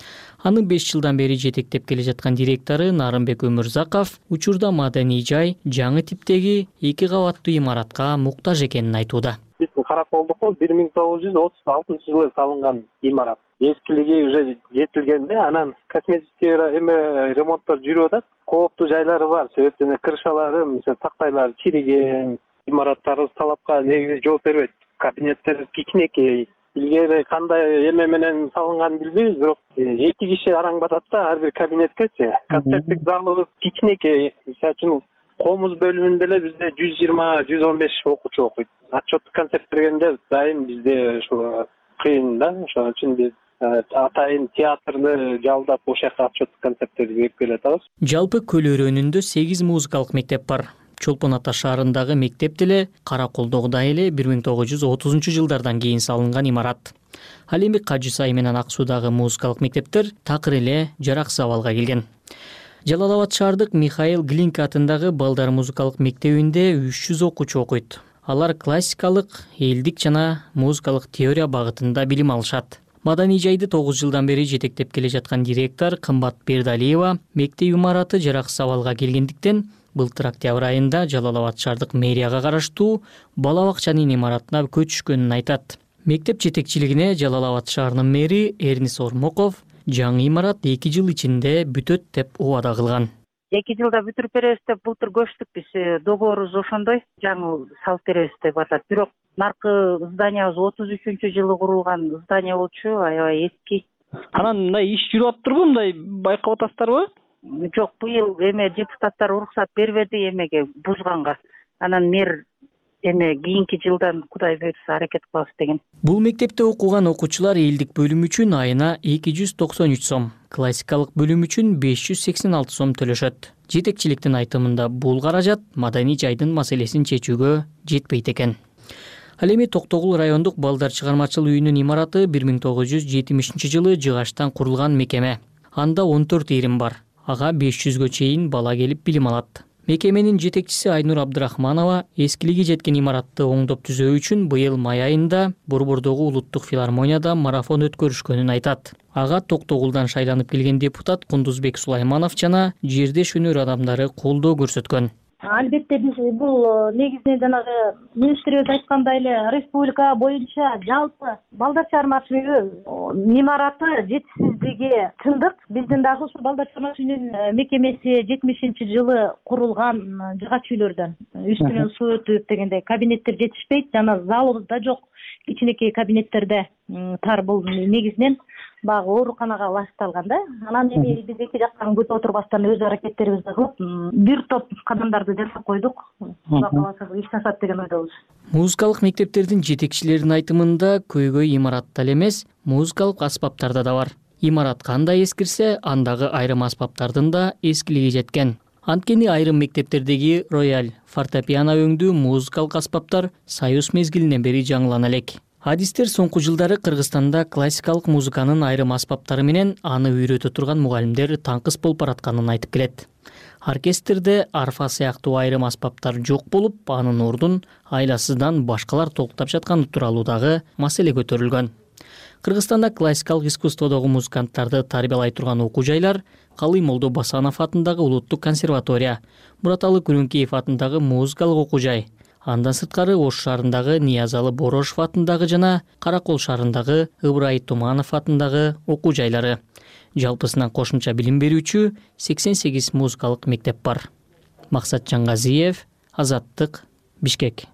Аны беш жылдан бери жетектеп келе жаткан директору Нарымбек Өмүрзаков учурда маданий жай жаңы типтеги эки кабаттуу имаратка муктаж экенин айтууда. Биздин Караколдуку бир миң тогуз жүз отуз алтынчы жылы салынган имарат. Эскилиги уже жетилгенде, анан косметический эме ремонттор жүрүп атат. Кооптуу жайлары бар, себептен крышалары, мисалы тактайлары чириген, имараттарыбыз талапка негизи жооп бербейт. Кабинеттер кичинекей. Илгери кандай эме менен салынганын билбейбиз, бирок эки киши араң батат да ар бир кабинеткечи. Концерттик залыбыз кичинекей. Мисалы үчүн комуз бөлүмүндө эле бизде жүз жыйырма жүз он беш окуучу окуйт. Отчеттук концерт бергенде дайым бизде ушул кыйын да, ошон үчүн биз атайын театрды жалдап ошол жака отчеттук концерттерди берип келе атабыз. Жалпы Көл өрөөнүндө сегиз музыкалык мектеп бар. Чолпон Ата шаарындагы мектеп деле Караколдогудай эле бир миң тогуз жүз отузунчу жылдардан кийин салынган имарат. Ал эми Кажы Сай менен Ак Суудагы музыкалык мектептер такыр эле жараксыз абалга келген. Жалал Абад шаардык Михаил Глинка атындагы балдар музыкалык мектебинде үч жүз окуучу окуйт. Алар классикалык, элдик жана музыкалык теория багытында билим алышат. Маданий жайды тогуз жылдан бери жетектеп келе жаткан директор Кымбат Бердалиева мектеп имараты жараксыз абалга келгендиктен былтыр октябрь айында Жалал Абад шаардык мэрияга караштуу бала бакчанын имаратына көчүшкөнүн айтат. Мектеп жетекчилигине Жалал Абад шаарынын мэри Эрнис Ормоков жаңы имарат эки жыл ичинде бүтөт деп убада кылган. эки жылда бүтүрүп беребиз деп былтыр көчтүк, биз договорубуз ошондой, жаңы салып беребиз деп атат. Бирок наркы зданиябыз отуз үчүнчү жылы курулган здание болчу, аябай эски. Анан мындай иш жүрүп атыптырбы, мындай байкап атасыздарбы? Жок, быйыл эме депутаттар уруксат бербеди эмеге бузганга. Анан мэр эме кийинки жылдан Кудай буйрса аракет кылабыз деген. Бул мектепте окуган окуучулар элдик бөлүм үчүн айына эки жүз токсон үч сом, классикалык бөлүм үчүн беш жүз сексен алты сом төлөшөт. Жетекчиликтин айтымында бул каражат маданий жайдын маселесин чечүүгө жетпейт экен. Ал эми Токтогул райондук балдар чыгармачыл үйүнүн имараты бир миң тогуз жүз жетимишинчи жылы жыгачтан курулган мекеме. Анда он төрт ирим бар. Ага беш жүзгө чейин бала келип билим алат. Мекеменин жетекчиси Айнур Абдрахманова эскилиги жеткен имаратты оңдоп түзөө үчүн быйыл май айында Борбордогу улуттук филармонияда марафон өткөрүшкөнүн айтат. Ага Токтогулдан шайланып келген депутат Кундузбек Сулайманов жана жердеш өнөр адамдары колдоо көрсөткөн. Албетте биз бул негизинен жанагы министрибиз айткандай эле республика боюнча жалпы балдар чыгармачыл үйү имараты жетишсиздиги чындык. Биздин дагы ушу балдар чыгармачыл үйүнүн мекемеси жетимишинчи жылы курулган жыгач үйлөрдөн. Үстүнөн суу өтүп дегенде кабинеттер жетишпейт, жана залыбыз да жок. Кичинекей кабинеттерде тар, бул негизинен багы ооруканага ылайыкталган да. Анан эми биз эки жактан күтүп отурбастан өз аракеттерибизди кылып бир топ кадамдарды жасап койдук. Кудай кааласа иш жасат деген ойдобуз. Музыкалык мектептердин жетекчилеринин айтымында көйгөй имаратта эле эмес, музыкалык аспаптарда да бар. Имарат кандай эскирсе, андагы айрым аспаптардын да эскилиги жеткен. Анткени айрым мектептердеги рояль, фортепиано өңдүү музыкалык аспаптар Союз мезгилинен бери жаңылана элек. Адистер соңку жылдары Кыргызстанда классикалык музыканын айрым аспаптары менен аны үйрөтө турган мугалимдер таңкыс болуп баратканын айтып келет. Оркестрде арфа сыяктуу айрым аспаптар жок болуп, анын ордун айласыздан башкалар толуктап жатканы тууралуу дагы маселе көтөрүлгөн. Кыргызстанда классикалык искусстводогу музыканттарды тарбиялай турган окуу жайлар Калый Молдо Басанов атындагы улуттук консерватория, Мураталы Күрүнкеев атындагы музыкалык окуу жай, андан сырткары Ош шаарындагы Ниязалы Борошов атындагы жана Каракол шаарындагы Ыбрай Туманов атындагы окуу жайлары. Жалпысынан кошумча билим берүүчү сексен сегиз музыкалык мектеп бар. Максат Жаңгазиев, Азаттык, Бишкек.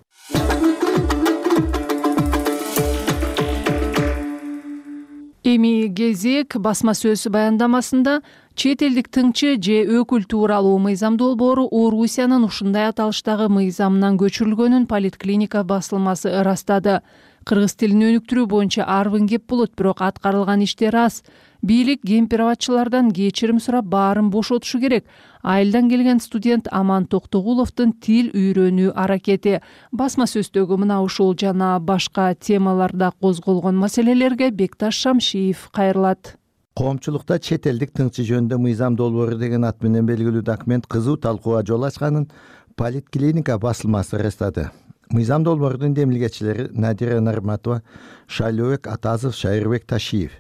Эми кезек басма сөз баяндамасында чет элдик тыңчы же өкүл тууралуу мыйзам долбоору Орусиянын ушундай аталыштагы мыйзамынан көчүрүлгөнүн Политклиника басылмасы ырастады. Кыргыз тилин өнүктүрүү боюнча арбын кеп болот, бирок аткарылган иштер аз. Бийлик кемпир-абадчылардан кечирим сурап баарын бошотушу керек. Айылдан келген студент Аман Токтогуловдун тил үйрөнүү аракети. Басма сөздөгү мына ушул жана башка темаларда козголгон маселелерге Бекташ Шамшиев кайрылат. Коомчулукта чет элдик тыңчы жөнүндө мыйзам долбоору деген ат менен белгилүү документ кызуу талкууга жол ачканын Политклиника басылмасы ырастады. Мыйзам долбоордун демилгечилери Надира Нарматова, Шайлообек Атазов, Шайырбек Ташиев.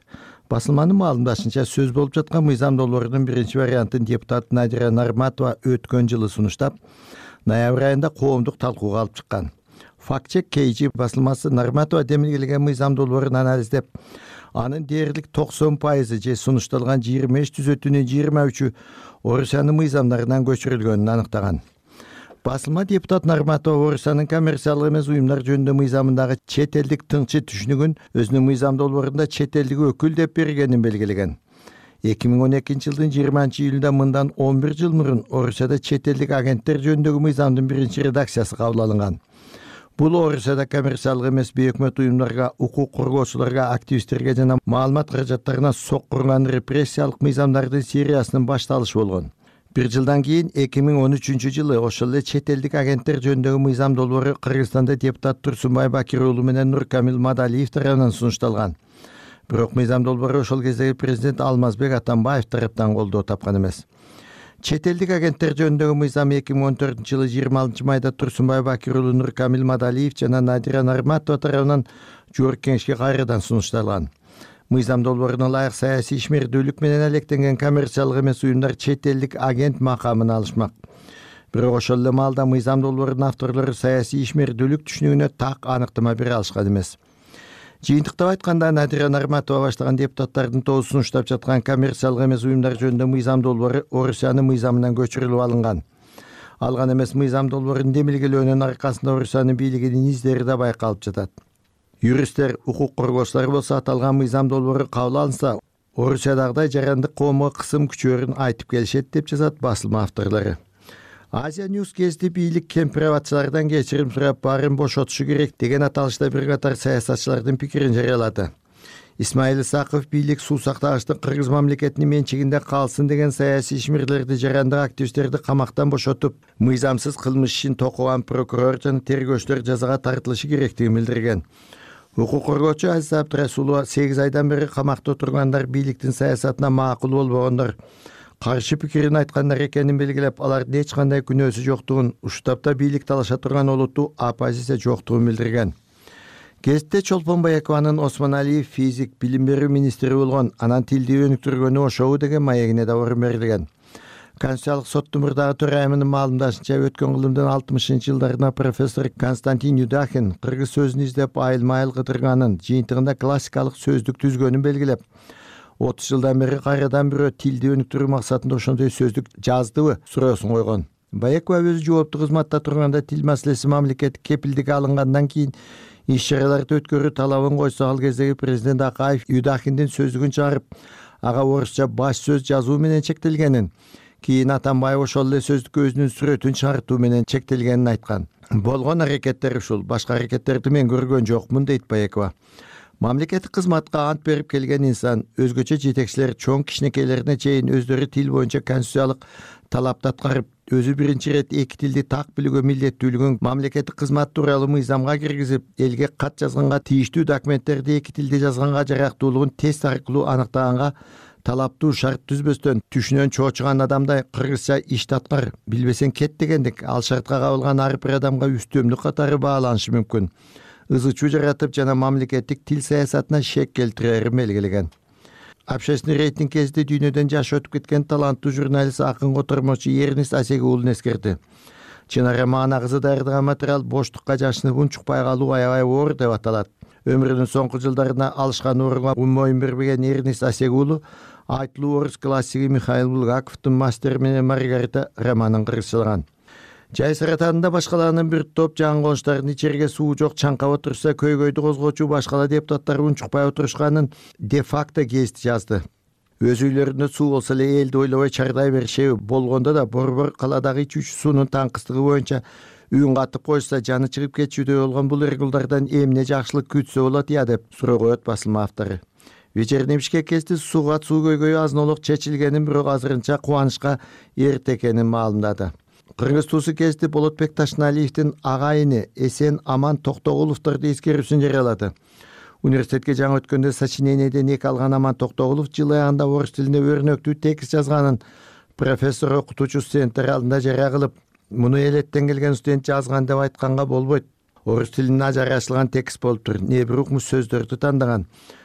Басылманын маалымдашынча сөз болуп жаткан мыйзам долбоорунун биринчи вариантын депутат Надира Нарматова өткөн жылы сунуштап, ноябрь айында коомдук талкууга алып чыккан. Фактчек кей жи басылмасы Нарматова демилгелеген мыйзам долбоорун анализдеп, анын дээрлик токсон пайызы же сунушталган жыйырма беш түзөтүүнүн жыйырма үчү Орусиянын мыйзамдарынан көчүрүлгөнүн аныктаган. Басылма депутат Нарматова Орусиянын коммерциялык эмес уюмдар жөнүндө мыйзамындагы чет элдик тыңчы түшүнүгүн өзүнүн мыйзам долбоорунда чет элдик өкүл деп бергенин белгилеген. эки миң он экинчи жылдын жыйырманчы июлунда мындан он бир жыл мурун Орусияда чет элдик агенттер жөнүндөгү мыйзамдын биринчи редакциясы кабыл алынган. Бул Орусияда коммерциялык эмес бейөкмөт уюмдарга, укук коргоочуларга, активисттерге жана маалымат каражаттарына соккурган репрессиялык мыйзамдардын сериясынын башталышы болгон. Бир жылдан кийин эки миң он үчүнчү жылы ошол эле чет элдик агенттер жөнүндөгү мыйзам долбоору Кыргызстанда депутат Турсунбай Бакир уулу менен Нуркамил Мадалиев тарабынан сунушталган. Бирок мыйзам долбоору ошол кездеги президент Алмазбек Атамбаев тараптан колдоо тапкан эмес. Чет элдик агенттер жөнүндөгү мыйзам эки миң он төртүнчү жылы жыйырма алтынчы майда Турсунбай Бакир уулу, Нуркамил Мадалиев жана Надира Нарматова тарабынан жогорку кеңешке кайрадан сунушталган. Мыйзам долбооруна ылайык саясий ишмердүүлүк менен алектенген коммерциялык эмес уюмдар чет элдик агент макамын алышмак. Бирок ошол эле маалда мыйзам долбоорунун авторлору саясий ишмердүүлүк түшүнүгүнө так аныктама бере алышкан эмес. Жыйынтыктап айтканда, Надира Нарматова баштаган депутаттардын тобу сунуштап жаткан коммерциялык эмес уюмдар жөнүндө мыйзам долбоору Орусиянын мыйзамынан көчүрүлүп алынган. Алган эмес мыйзам долбоорун демилгелөөнүн аркасында Орусиянын бийлигинин издери да байкалып жатат. Юристтер, укук коргоочулар болсо аталган мыйзам долбоору кабыл алынса, Орусиядагыдай жарандык коомго кысым күчөөрүн айтып келишет деп жазат басылма авторлору. Азия News гезити бийлик кемпирабатчылардан кечирим сурап баарын бошотушу керек деген аталышта бир катар саясатчылардын пикирин жарыялады. Исмаил Исаков бийлик суу сактагычтын Кыргыз мамлекетинин менчигинде калсын деген саясий ишмерлерди, жарандык активисттерди камактан бошотуп, мыйзамсыз кылмыш ишин токуган прокурор жана тергөөчүлөр жазага тартылышы керектигин билдирген. Укук коргоочу Азиза Абдрасулова сегиз айдан бери камакта отургандар бийликтин саясатына макул болбогондор, каршы пикирин айткандар экенин белгилеп, алардын эч кандай күнөөсү жоктугун, ушул тапта бийлик талаша турган олуттуу оппозиция жоктугун билдирген. Гезитте Чолпон Баякованын Осмоналиев физик, билим берүү министри болгон, анан тилди өнүктүргөнү ошобу деген маегине да орун берилген. Конституциялык соттун мурдагы төрайымынын маалымдашынча, өткөн кылымдын алтымышынчы жылдарына профессор Константин Юдахин кыргыз сөзүн издеп айылма-айыл кыдырганын, жыйынтыгында классикалык сөздүк түзгөнүн белгилеп, отуз жылдан бери кайрадан бирөө тилди өнүктүрүү максатында ошондой сөздүк жаздыбы суроосун койгон. Баякова өзү жооптуу кызматта турганда тил маселеси мамлекеттик кепилдикке алынгандан кийин иш чараларды өткөрүү талабын койсо, ал кездеги президент Акаев Юдахиндин сөздүгүн чыгарып, ага орусча баш сөз жазуу менен чектелгенин, кийин Атамбаев ошол эле сөздүккө өзүнүн сүрөтүн чыгартуу менен чектелгенин айткан. Болгон аракеттер ушул, башка аракеттерди мен көргөн жокмун, дейт Баякова. Мамлекеттик кызматка ант берип келген инсан, өзгөчө жетекчилер чоң кичинекейлерине чейин өздөрү тил боюнча конституциялык талапты аткарып, өзү биринчи ирет эки тилди так билүүгө милдеттүүлүгүн мамлекеттик кызмат тууралуу мыйзамга киргизип, элге кат жазганга тийиштүү документтерди эки тилде жазганга жарактуулугун тест аркылуу аныктаганга талаптуу шарт түзбөстөн түшүнөн чоочуган адамдай кыргызча иш таткар, билбесең кет дегендик, ал шартка кабылган ар бир адамга үстөмдүк катары бааланышы мүмкүн. Ызы чуу жаратып жана мамлекеттик тил саясатына шек келтирерин белгилеген. Общественный рейтинг кезинде дүйнөдөн жашы өтүп кеткен таланттуу журналист, акын котормочу Эрнест Асегуулун эскерди. Чынара Маана кызы даярдаган материал боштукка жашынып унчукпай калуу аябай оор деп аталат. Өмүрүнүн соңку жылдарына алышкан орунга моюн бербеген Эрнест Асегуулу айтылуу орус классиги Михаил Булгаковдун Мастер менен Маргарита романын кыргызчалаган. Жай саратанында башкаларынын бир топ жаңы конуштарын ичерге суу жок чаңкап отурса, көйгөйдү козгоочу башкала депутаттар унчукпай отурушканын де-факто гезити жазды. Өз үйлөрүндө суу болсо эле элди ойлобой чардай беришеби, болгондо да борбор каладагы ичүүчү суунун таңкыстыгы боюнча үйүн катып койса, жаны чыгып кетчүдөй болгон бул регулдардан эмне жакшылык күтсө болот я деп суроо коет басылма автору. Вечерний Бишкек гезити сууга суу көйгөйү азын-олук чечилгенин, бирок азырынча кубанычка эрте экенин маалымдады. Кыргыз туусу гезити Болотбек Ташналиевдин агайыны Эсен Аман Токтогуловдорду эскерүүсүн жарыялады. Университетке жаңы өткөндө сочинениеден эки алган Аман Токтогулов жыл аягында орус тилинде өрнөктүү текст жазганын профессор окутуучу студенттер алдында жарыя кылып, муну элеттен келген студент жазган деп айтканга болбойт. Орус тилине ажырашылган текст болуптур. Не бир укмуш сөздөрдү тандаган.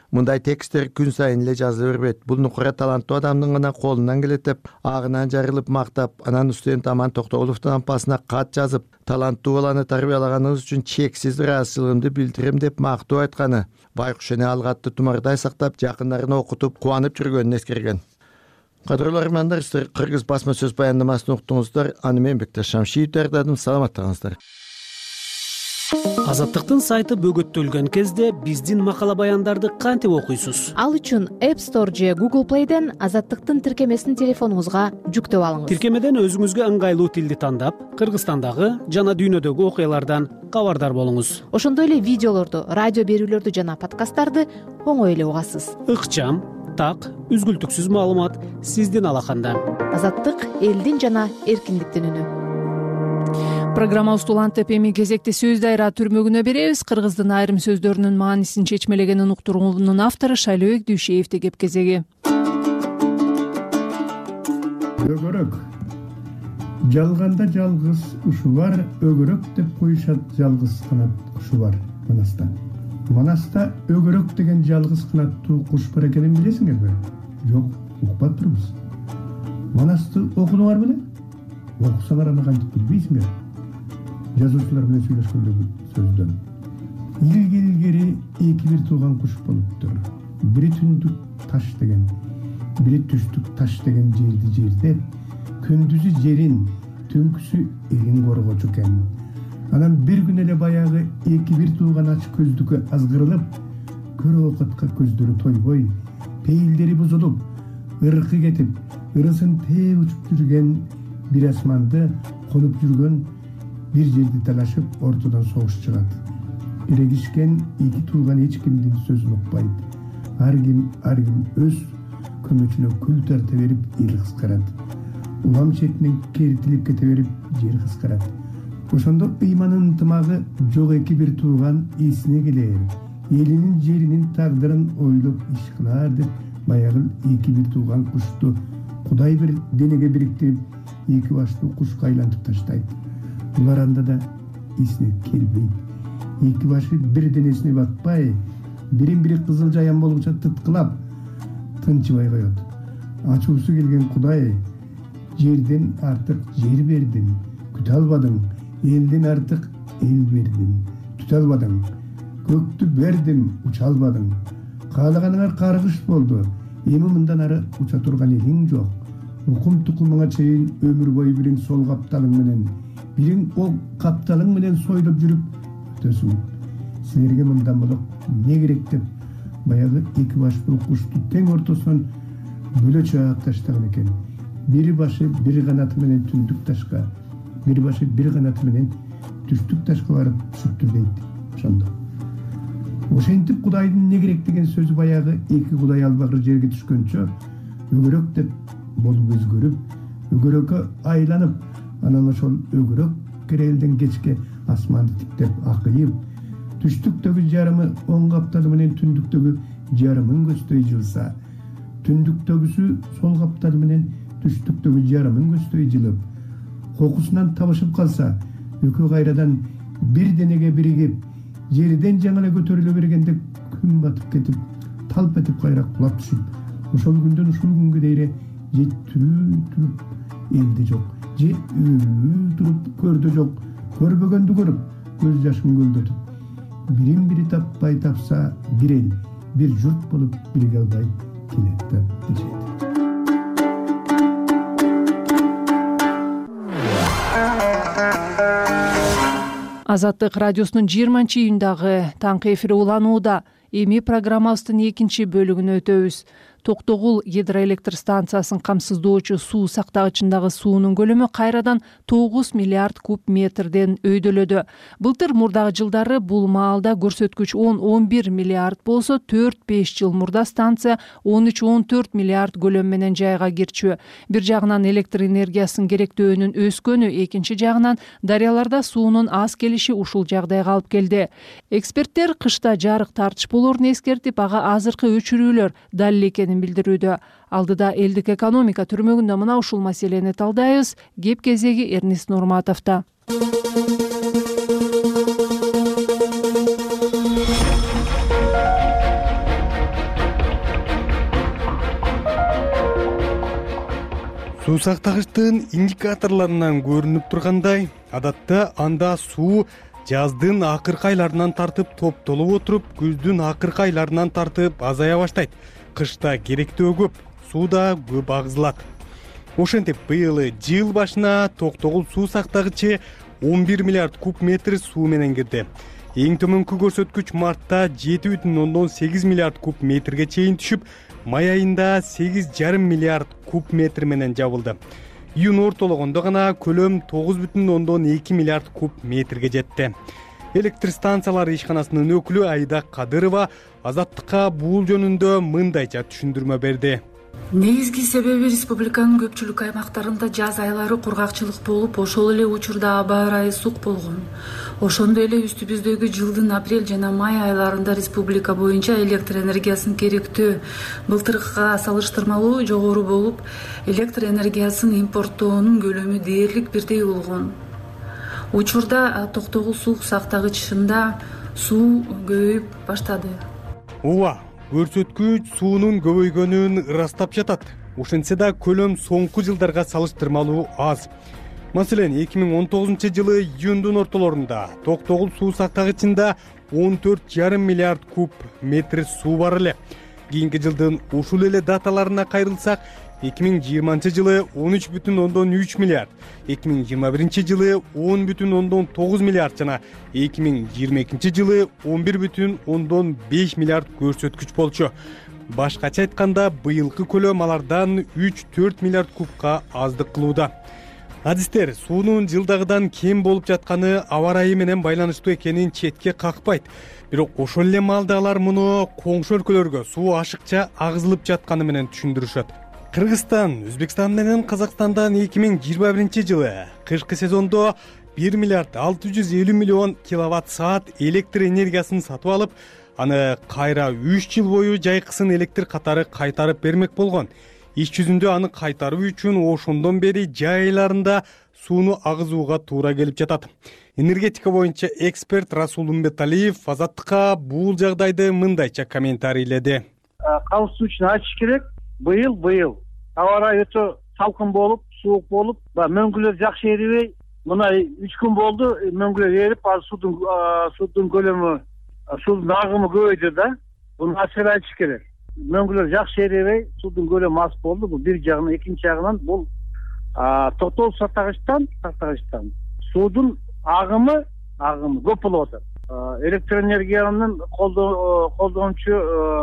мындай тексттер күн сайын эле жазыла бербейт. Бул нукура таланттуу адамдын гана колунан келет деп агынан жарылып мактап, анан студент Аман Токтогуловдун апасына кат жазып, таланттуу баланы тарбиялаганыңыз үчүн чексиз ыраазычылыгымды билдирем деп мактоо айтканы. Байкуш эне ал катты тумардай сактап, жакындарын окутуп, кубанып жүргөнүн эскерген. Кадырлуу армандар, сиздер Кыргыз басма сөз баяндамасын уктуңуздар. Аны мен Бектеш Шамшиев даярдадым. Саламаттыгыңыздар. Азаттыктын сайты бөгөттөлгөн кезде биздин макала баяндарды кантип окуйсуз? Ал үчүн App Store же Google Play'ден Азаттыктын тиркемесин телефонуңузга жүктөп алыңыз. Тиркемеден өзүңүзгө ыңгайлуу тилди тандап, Кыргызстандагы жана дүйнөдөгү окуялардан кабардар болуңуз. Ошондой эле видеолорду, радио берүүлөрдү жана подкасттарды оңой эле угасыз. Ыкчам, так, үзгүлтүксүз маалымат сиздин алаканда. Азаттык элдин жана эркиндиктин үнү. Программабызды улантып эми кезекти сөз дайра түрмөгүнө беребиз. Кыргыздын айрым сөздөрүнүн маанисин чечмелегенин уктуруунун автору Шайлообек Дүйшеевди кеп кезеги. Өгөрөк. Жалганда жалгыз ушу бар, өгөрөк деп коюшат жалгыз канат кушу бар Манаста. Манаста өгөрөк деген жалгыз канаттуу куш бар экенин билесиңерби? Жок, укпаптырбыз. Манасты окудуңар беле? Окусаңар аны кантип билбейсиңер? Жазуучулар менен сүйлөшкөндөгү сөздөн. Илгери илгери эки бир тууган куш болуптур. Бири түндүк таш деген, бири түштүк таш деген жерди жердеп, күндүзү жерин, түнкүсү элин коргочу экен. Анан бир күн эле баягы эки бир тууган ач көздүккө азгырылып, көрө окутка көздөрү тойбой, пейилдери бузулуп, ыркы кетип, ырысын тээ учуп жүргөн бир асманды конуп жүргөн бир жерди талашып, ортодон согуш чыгат. Ирегишкен эки тууган эч кимдин сөзүн укпайт. Ар ким ар ким өз көмөчүнө күл тарта берип эл кыскарат. Улам четинен керитилип кете берип жер кыскарат. Ошондо ыйманын ынтымагы жок эки бир тууган эсине келер. Элинин жеринин тагдырын ойлоп иш кылар деп баягы эки бир тууган кушту Кудай бир денеге бириктирип, эки баштуу кушка айлантып таштайт. Булар анда да эсине келбейт. Эки башы бир денесине батпай, бирин бири кызыл жаян болгуча тыткылап, тынчыбай коет. Ачуусу келген Кудай, жерден артык жер бердим, күтө албадың, элден артык эл бердим, түтө албадың, көктү бердим, уча албадың. Каалаганыңар каргыш болду, эми мындан ары уча турган элиң жок. Укум тукумуңа чейин өмүр бою бириң сол капталың менен, бириң ол капталың менен сойлоп жүрүп өтөсүң. Силерге мындан болуп не керек деп баягы эки баштуу кушту тең ортосунан бөлө чаап таштаган экен. Бири башы бир канаты менен түндүк ташка, бир башы бир канаты менен түштүк ташка барып түшүптүр дейт. Ошондо ошентип Кудайдын не керек деген сөзү баягы эки Кудай албагыр жерге түшкөнчө өгөрөк деп болуп өзгөрүп, өгөрөккө айланып, анан ошол өгөрөк керелден кечке асманды тиктеп акыйып, түштүктөгү жарымы оң капталы менен түндүктөгү жарымын көздөй жылса, түндүктөгүсү сол капталы менен түштүктөгү жарымын көздөй жылып, кокусунан табышып калса, экөө кайрадан бир денеге биригип, жерден жаңы эле көтөрүлө бергенде күн батып кетип, талп этип кайра кулап түшүп, ошол күндөн ушул күнгө дейре же түрүү туруп элде жок, же өлүү туруп көрдө жок, көрбөгөндү көрүп, көз жашын көлдөтүп, бирин бири таппай тапса, бир эл, бир журт болуп бириге албай келет деп дешет. Азаттык радиосунун жыйырманчы июндагы таңкы эфири уланууда. Эми программабыздын экинчи бөлүгүнө өтөбүз. Токтогул гидроэлектр станциясын камсыздоочу суу сактагычындагы суунун көлөмү кайрадан тогуз миллиард куб метрден өйдөлөдү. Былтыр мурдагы жылдары бул маалда көрсөткүч он он бир миллиард болсо, төрт беш жыл мурда станция он үч он төрт миллиард көлөм менен жайга кирчү. Бир жагынан электр энергиясынын керектөөнүн өскөнү, экинчи жагынан дарыяларда суунун аз келиши ушул жагдайга алып келди. Эксперттер кышта жарык тартыш болорун эскертип, ага азыркы өчүрүүлөр далил экенин билдирүүдө. Алдыда элдик экономика түрмөгүндө мына ушул маселени талдайбыз. Кеп кезеги Эрнис Нурматовдо. Суу сактагычтын индикаторлорунан көрүнүп тургандай, адатта анда суу жаздын акыркы айларынан тартып топтолуп отуруп, күздүн акыркы айларынан тартып азая баштайт. Кышта керектөө көп, суу да көп агызылат. Ошентип быйыл жыл башына Токтогул суу сактагычы он бир миллиард куб метр суу менен кирди. Эң төмөнкү көрсөткүч мартта жети бүтүн ондон сегиз миллиард куб метрге чейин түшүп, май айында сегиз жарым миллиард куб метр менен жабылды. Июнь ортологондо гана көлөм тогуз бүтүн ондон эки миллиард куб метрге жетти. Электр станциялары ишканасынын өкүлү Айда Кадырова Азаттыкка бул жөнүндө мындайча түшүндүрмө берди. Негизги себеби республиканын көпчүлүк аймактарында жаз айлары кургакчылык болуп, ошол эле учурда аба ырайы сук болгон. Ошондой эле үстүбүздөгү жылдын апрель жана май айларында республика боюнча электр энергиясынын керектөө былтыркыга салыштырмалуу жогору болуп, электр энергиясын импорттоонун көлөмү дээрлик бирдей болгон. Учурда Токтогул суу сактагычында суу көбөйүп баштады. Ооба, көрсөткүч суунун көбөйгөнүн ырастап жатат. Ошентсе да көлөм соңку жылдарга салыштырмалуу аз. Маселен, эки миң он тогузунчу жылы июндун ортолорунда Токтогул суу сактагычында он төрт жарым миллиард куб метр суу бар эле. Кийинки жылдын ушул эле даталарына кайрылсак, эки миң жыйырманчы жылы он үч бүтүн ондон үч миллиард, эки миң жыйырма биринчи жылы он бүтүн ондон тогуз миллиард жана эки миң жыйырма экинчи жылы он бир бүтүн ондон беш миллиард көрсөткүч болчу. Башкача айтканда, быйылкы көлөм алардан үч төрт миллиард кубка аздык кылууда. Адистер суунун жылдагыдан кем болуп жатканы аба ырайы менен байланыштуу экенин четке какпайт. Бирок ошол эле маалда алар муну коңшу өлкөлөргө суу ашыкча агызылып жатканы менен түшүндүрүшөт. Кыргызстан, Өзбекстан менен Казакстандан эки миң жыйырма биринчи жылы кышкы сезондо бир миллиард алты жүз элүү миллион киловатт саат электр энергиясын сатып алып, аны кайра үч жыл бою жайкысын электр катары кайтарып бермек болгон. Иш жүзүндө аны кайтаруу үчүн ошондон бери жай айларында сууну агызууга туура келип жатат. Энергетика боюнча эксперт Расул Умбеталиев Азаттыкка бул жагдайды мындайча комментарийледи. Кауышуу үчүн ачыш керек. Быйыл быйыл аба ырайы өтө салкын болуп, суук болуп, мөңгүлөр жакшы эрибей, мына үч күн болду, мөңгүлөр эрип, азыр суудун суудун көлөмү, суудун агымы көбөйдү да. Буну ачык айтыш керек. Мөңгүлөр жакшы эрибей, суудун көлөмү аз болду. Бул бир жагынан, экинчи жагынан бул Токтогул сактагычтан, сактагычтан суудун агымы, агымы көп болуп атат. Электр энергиянын колдончу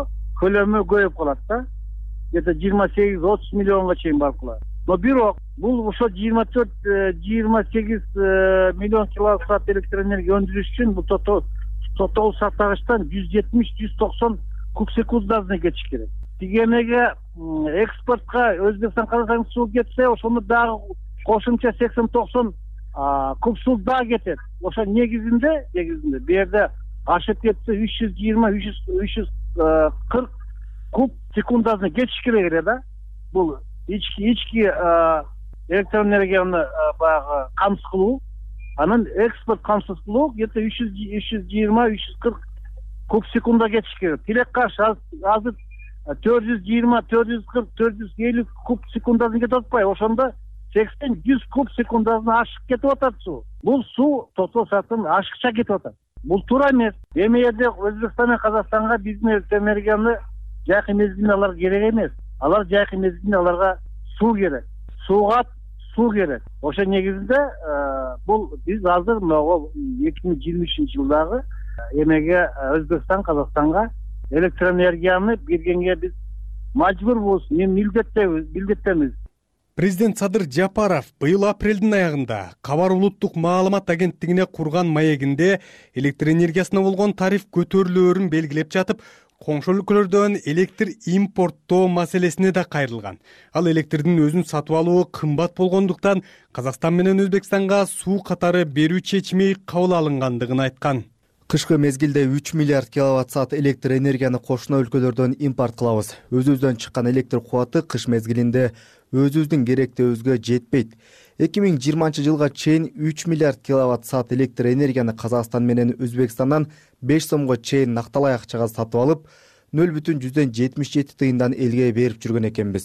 көлөмү көбөйүп калат да. где-то жыйырма сегиз отуз миллионго чейин барып калат. Но бирок бул ошо жыйырма төрт жыйырма сегиз миллион киловатт саат электр энергия өндүрүш үчүн бул Токтогул сактагычтан жүз жетимиш жүз токсон куб секундасына кетиш керек. Тиги эмеге экспортко Өзбекстан, Казакстан суу кетсе, ошону дагы кошумча сексен токсон куб суу дагы кетет. Ошо негизинде, негизинде бу жерде ашып кетсе үч жүз жыйырма үч жүз кырк куб секундасына кетиш керек эле да. Бул ички ички электр энергияны баягы камсыз кылуу, анан экспорт камсыз кылуу где-то үч жүз жыйырма үч жүз кырк куб секунда кетиш керек. Тилек каршы азыр төрт жүз жыйырма төрт жүз кырк төрт жүз элүү куб секундасына кетип атпайбы? Ошондо сексен жүз куб секундасына ашык кетип атат суу. Бул суу Токтогул сактан ашыкча кетип атат. Бул туура эмес. Эми жерде Өзбекстан менен Казакстанга биздин электр энергияны жайкы мезгилинде алар керек эмес. Алар жайкы мезгилинде аларга суу керек. Сууга суу керек. Ошо негизинде бул биз азыр могу эки миң жыйырма үчүнчү жылдагы эмеге Өзбекстан, Казакстанга электр энергияны бергенге биз мажбурбуз, милдеттебиз, милдеттемиз. Президент Садыр Жапаров быйыл апрелдин аягында Кабар улуттук маалымат агенттигине курган маегинде электр энергиясына болгон тариф көтөрүлөөрүн белгилеп жатып, коңшу өлкөлөрдөн электр импорттоо маселесине да кайрылган. Ал электрдин өзүн сатып алуу кымбат болгондуктан Казакстан менен Өзбекстанга суу катары берүү чечими кабыл алынгандыгын айткан. Кышкы мезгилде үч миллиард киловатт саат электр энергияны кошуна өлкөлөрдөн импорт кылабыз. Өзүбүздөн чыккан электр кубаты кыш мезгилинде өзүбүздүн керектөөбүзгө жетпейт. эки миң жыйырманчы жылга чейин үч миллиард киловатт саат электр энергияны Казакстан менен Өзбекстандан беш сомго чейин накталай акчага сатып алып, нөл бүтүн жүздөн жетимиш жети тыйындан элге берип жүргөн экенбиз.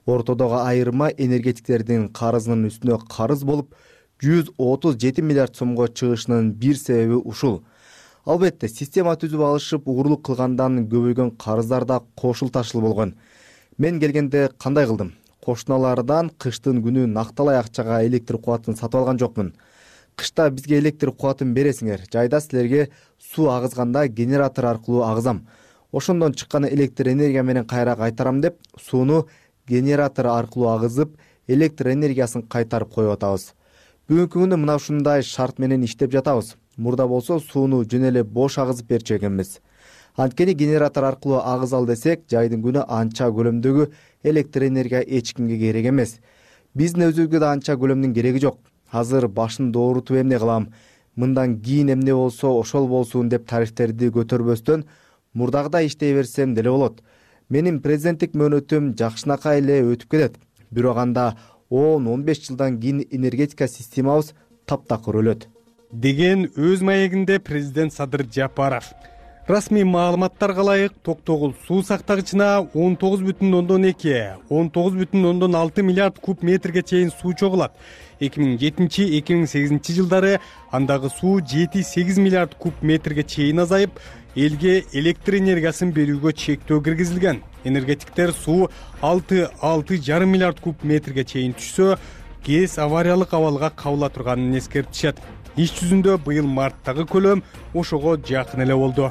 ортодогу айырма энергетиктердин карызынын үстүнө карыз болуп жүз отуз жети миллиард сомго чыгышынын бир себеби ушул. Албетте система түзүп алышып угурлук кылгандан көбөйгөн карыздар да кошулташыл болгон. Мен келгенде кандай кылдым? Кошуналардан кыштын күнү накталай акчага электр кубатын сатып алган жокмун. Кышта бизге электр кубатын бересиңер, жайда силерге суу агызганда генератор аркылуу агызам. Ошондон чыккан электр энергия менен кайра кайтарам деп, сууну генератор аркылуу агызып, электр энергиясын кайтарып коюп атабыз. Бүгүнкү күндө мына ушундай шарт менен иштеп жатабыз. Мурда болсо сууну жөн эле бош агызып берчү экенбиз. Анткени генератор аркылуу агызал десек, жайдын күнү анча көлөмдөгү электр энергия эч кимге керек эмес. Биздин өзүбүзгө да анча көлөмдүн кереги жок. Азыр башын доорутуп эмне кылам? Мындан кийин эмне болсо ошол болсун деп тарифтерди көтөрбөстөн мурдагыдай иштей берсем деле болот. Менин президенттик мөөнөтүм жакшынакай эле өтүп кетет. Бирок анда он он беш жылдан кийин энергетика системабыз таптакыр өлөт деген өз маегинде президент Садыр Жапаров. Расмий маалыматтарга ылайык Токтогул суу сактагычына он тогуз бүтүн ондон эки он тогуз бүтүн ондон алты миллиард куб метрге чейин суу чогулат. эки миң жетинчи эки миң сегизинчи жылдары андагы суу жети сегиз миллиард куб метрге чейин азайып, элге электр энергиясын берүүгө чектөө киргизилген. Энергетиктер суу алты алты жарым миллиард куб метрге чейин түшсө, КЭС авариялык абалга кабыла турганын эскертишет. Иш жүзүндө быйыл марттагы көлөм ошого жакын эле болду.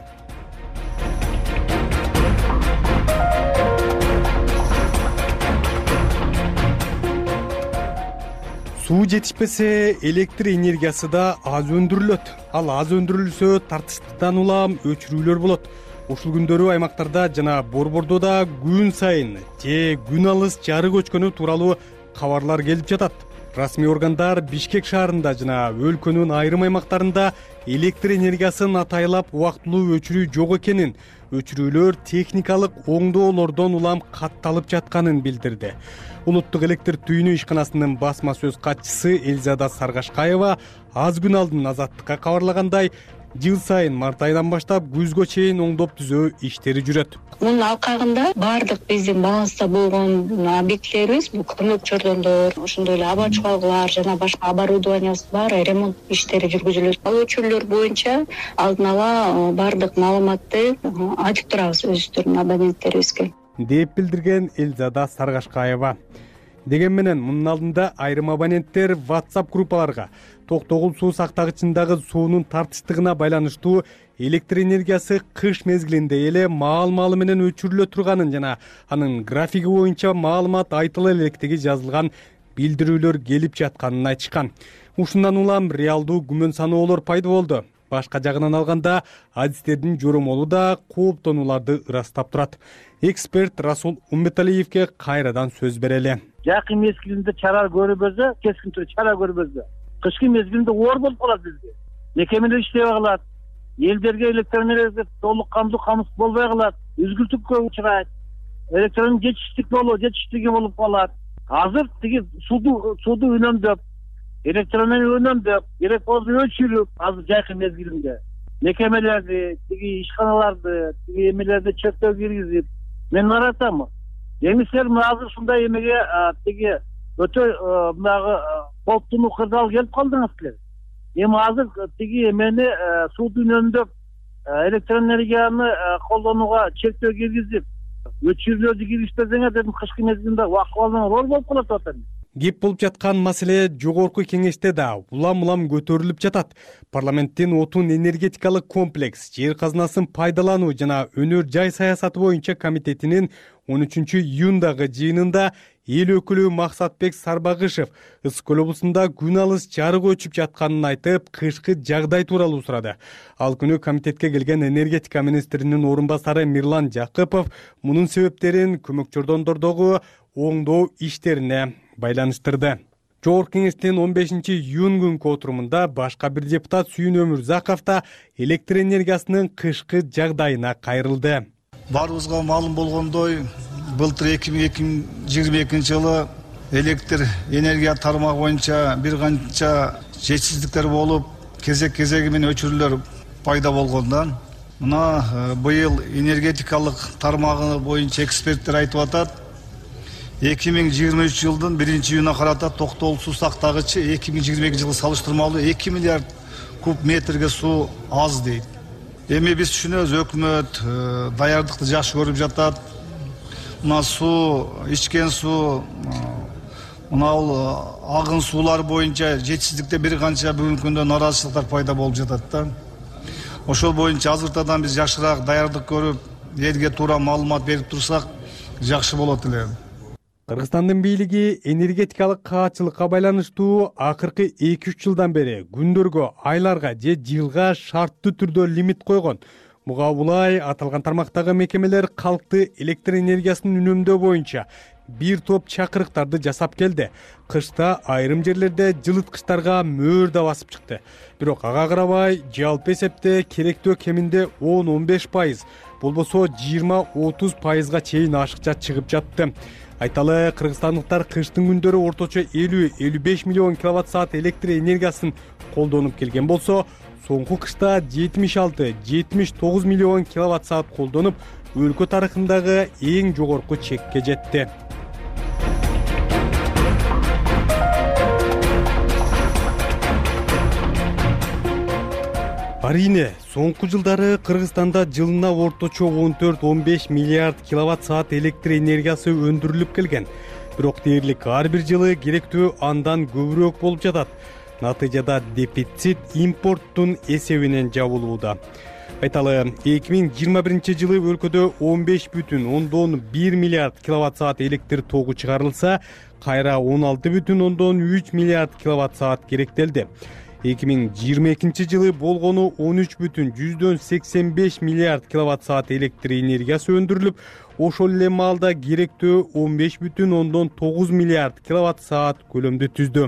Суу жетишпесе, электр энергиясы да аз өндүрүлөт. Ал аз өндүрүлсө, тартыштыктан улам өчүрүүлөр болот. Ушул күндөрү аймактарда жана борбордо да күн сайын же күн алыс жарык өчкөнү тууралуу кабарлар келип жатат. Расмий органдар Бишкек шаарында жана өлкөнүн айрым аймактарында электр энергиясын атайлап убактылуу өчүрүү жок экенин, өчүрүүлөр техникалык оңдоолордон улам катталып жатканын билдирди. Улуттук электр түйүнү ишканасынын басма сөз катчысы Элзада Саргашкаева аз күн алдын Азаттыкка кабарлагандай, жыл сайын март айынан баштап күзгө чейин оңдоп түзөө иштери жүрөт. Мунун алкагында баардык биздин баланста болгон объектилерибиз, бул көмөк чордондор, ошондой эле аба чугалгылар жана башка оборудованиябыз баары ремонт иштери жүргүзүлөт. Ал өчүрлөр боюнча алдын ала баардык маалыматты айтып турабыз өзүбүздүн абоненттерибизге, деп билдирген Элзада Саргашкаева. Деген менен мунун алдында айрым абоненттер WhatsApp группаларга Токтогул суу сактагычындагы суунун тартыштыгына байланыштуу электр энергиясы кыш мезгилинде эле маал-маалы менен өчүрүлө турганын жана анын графиги боюнча маалымат айтыла электиги жазылган билдирүүлөр келип жатканын айтышкан. Ушундан улам реалдуу күмөн саноолор пайда болду. Башка жагынан алганда, адистердин жоромолу да кооптонууларды ырастап турат. Эксперт Расул Умбеталиевке кайрадан сөз берели. Жакын мезгилинде чара көрбөзө, кескин түрдө чара көрбөзө. Кышкы мезгилинде оор болуп калат бизге. Мекемелер иштебей калат. Элдерге электр энергиясы толук камдуу камсыз болбой калат. Үзгүлтүккө учурайт. Электронун жетишсиздик болуп, жетишсиздиги болуп калат. Азыр тиги сууду сууду үнөмдөп, электроэнергияны үнөмдөп, керек болсо өчүрүп, азыр жакын мезгилинде мекемелерди, тиги ишканаларды, тиги эмелерди чектөө киргизип, мен аратам. Эмисер азыр ушундай эмеге тиги өтө мынагы кооптуу кырдаал келип калдыңыз силер. Эми азыр тиги эмени сууду үнөмдөп, электроэнергияны колдонууга чектөө киргизип, өчүрүүлөрдү киргизбесеңер дедим, кышкы мезгилинде акыбалыңар оор болуп калат атат. Кеп болуп жаткан маселе жогорку кеңеште да улам-улам көтөрүлүп жатат. Парламенттин отун энергетикалык комплекс, жер казынасын пайдалануу жана өнөр жай саясаты боюнча комитетинин он үчүнчү июндагы жыйынында эл өкүлү Максатбек Сарбагышев Ысык көл облусунда күн алыс жарык өчүп жатканын айтып, кышкы жагдай тууралуу сурады. Ал күнү комитетке келген энергетика министринин орун басары Мирлан Жакыпов мунун себептерин көмөк чордондордогу оңдоо иштерине байланыштырды. Жогорку кеңештин он бешинчи июнь күнкү отурумунда башка бир депутат Сүйүн Өмүрзаков да электр энергиясынын кышкы жагдайына кайрылды. Баарыбызга маалым болгондой, былтыр эки миң жыйырма экинчи жылы электр энергия тармагы боюнча бир канча жетишсиздиктер болуп, кезек-кезеги менен өчүрүүлөр пайда болгондан, мына быйыл энергетикалык тармагы боюнча эксперттер айтып атат, эки миң жыйырма үч жылдын биринчи июнуна карата токтогул суу сактагычы эки миң жыйырма экинчи жылы салыштырмалуу эки миллиард куб метрге суу аз дейт. Эми биз түшүнөбүз, өкмөт даярдыкты жакшы көрүп жатат. Мына суу, ичкен суу, мына агын суулар боюнча жетишсиздикте бир канча бүгүнкү күндө нааразычылыктар пайда болуп жатат да. Ошол боюнча азыртадан биз жакшыраак даярдык көрүп, элге туура маалымат берип турсак жакшы болот эле. Кыргызстандын бийлиги энергетикалык каатчылыкка байланыштуу акыркы эки үч жылдан бери күндөргө, айларга же жылга шарттуу түрдө лимит койгон. Буга улай аталган тармактагы мекемелер калкты электр энергиясын үнөмдөө боюнча бир топ чакырыктарды жасап келди. Кышта айрым жерлерде жылыткычтарга мөөр да басып чыкты. Бирок ага карабай жалпы эсепте керектөө кеминде он он беш пайыз, болбосо жыйырма отуз пайызга чейин ашыкча чыгып жатты. Айталы, кыргызстандыктар кыштын күндөрү орточо элүү элүү беш миллион киловатт саат электр энергиясын колдонуп келген болсо, соңку кышта жетимиш алты жетимиш тогуз миллион киловатт саат колдонуп, өлкө тарыхындагы эң жогорку чекке жетти. Арийне, соңку жылдары Кыргызстанда жылына орточо он төрт он беш миллиард киловатт саат электр энергиясы өндүрүлүп келген. Бирок дээрлик ар бир жылы керектөө андан көбүрөөк болуп жатат. Натыйжада дефицит импорттун эсебинен жабылууда. Айталы, эки миң жыйырма биринчи жылы өлкөдө он беш бүтүн ондон бир миллиард киловатт саат электр тогу чыгарылса, кайра он алты бүтүн ондон үч миллиард киловатт саат керектелди. эки миң жыйырма экинчи жылы болгону он үч бүтүн жүздөн сексен беш миллиард киловатт саат электр энергиясы өндүрүлүп, ошол эле маалда керектөө он беш бүтүн ондон тогуз миллиард киловатт саат көлөмдү түздү.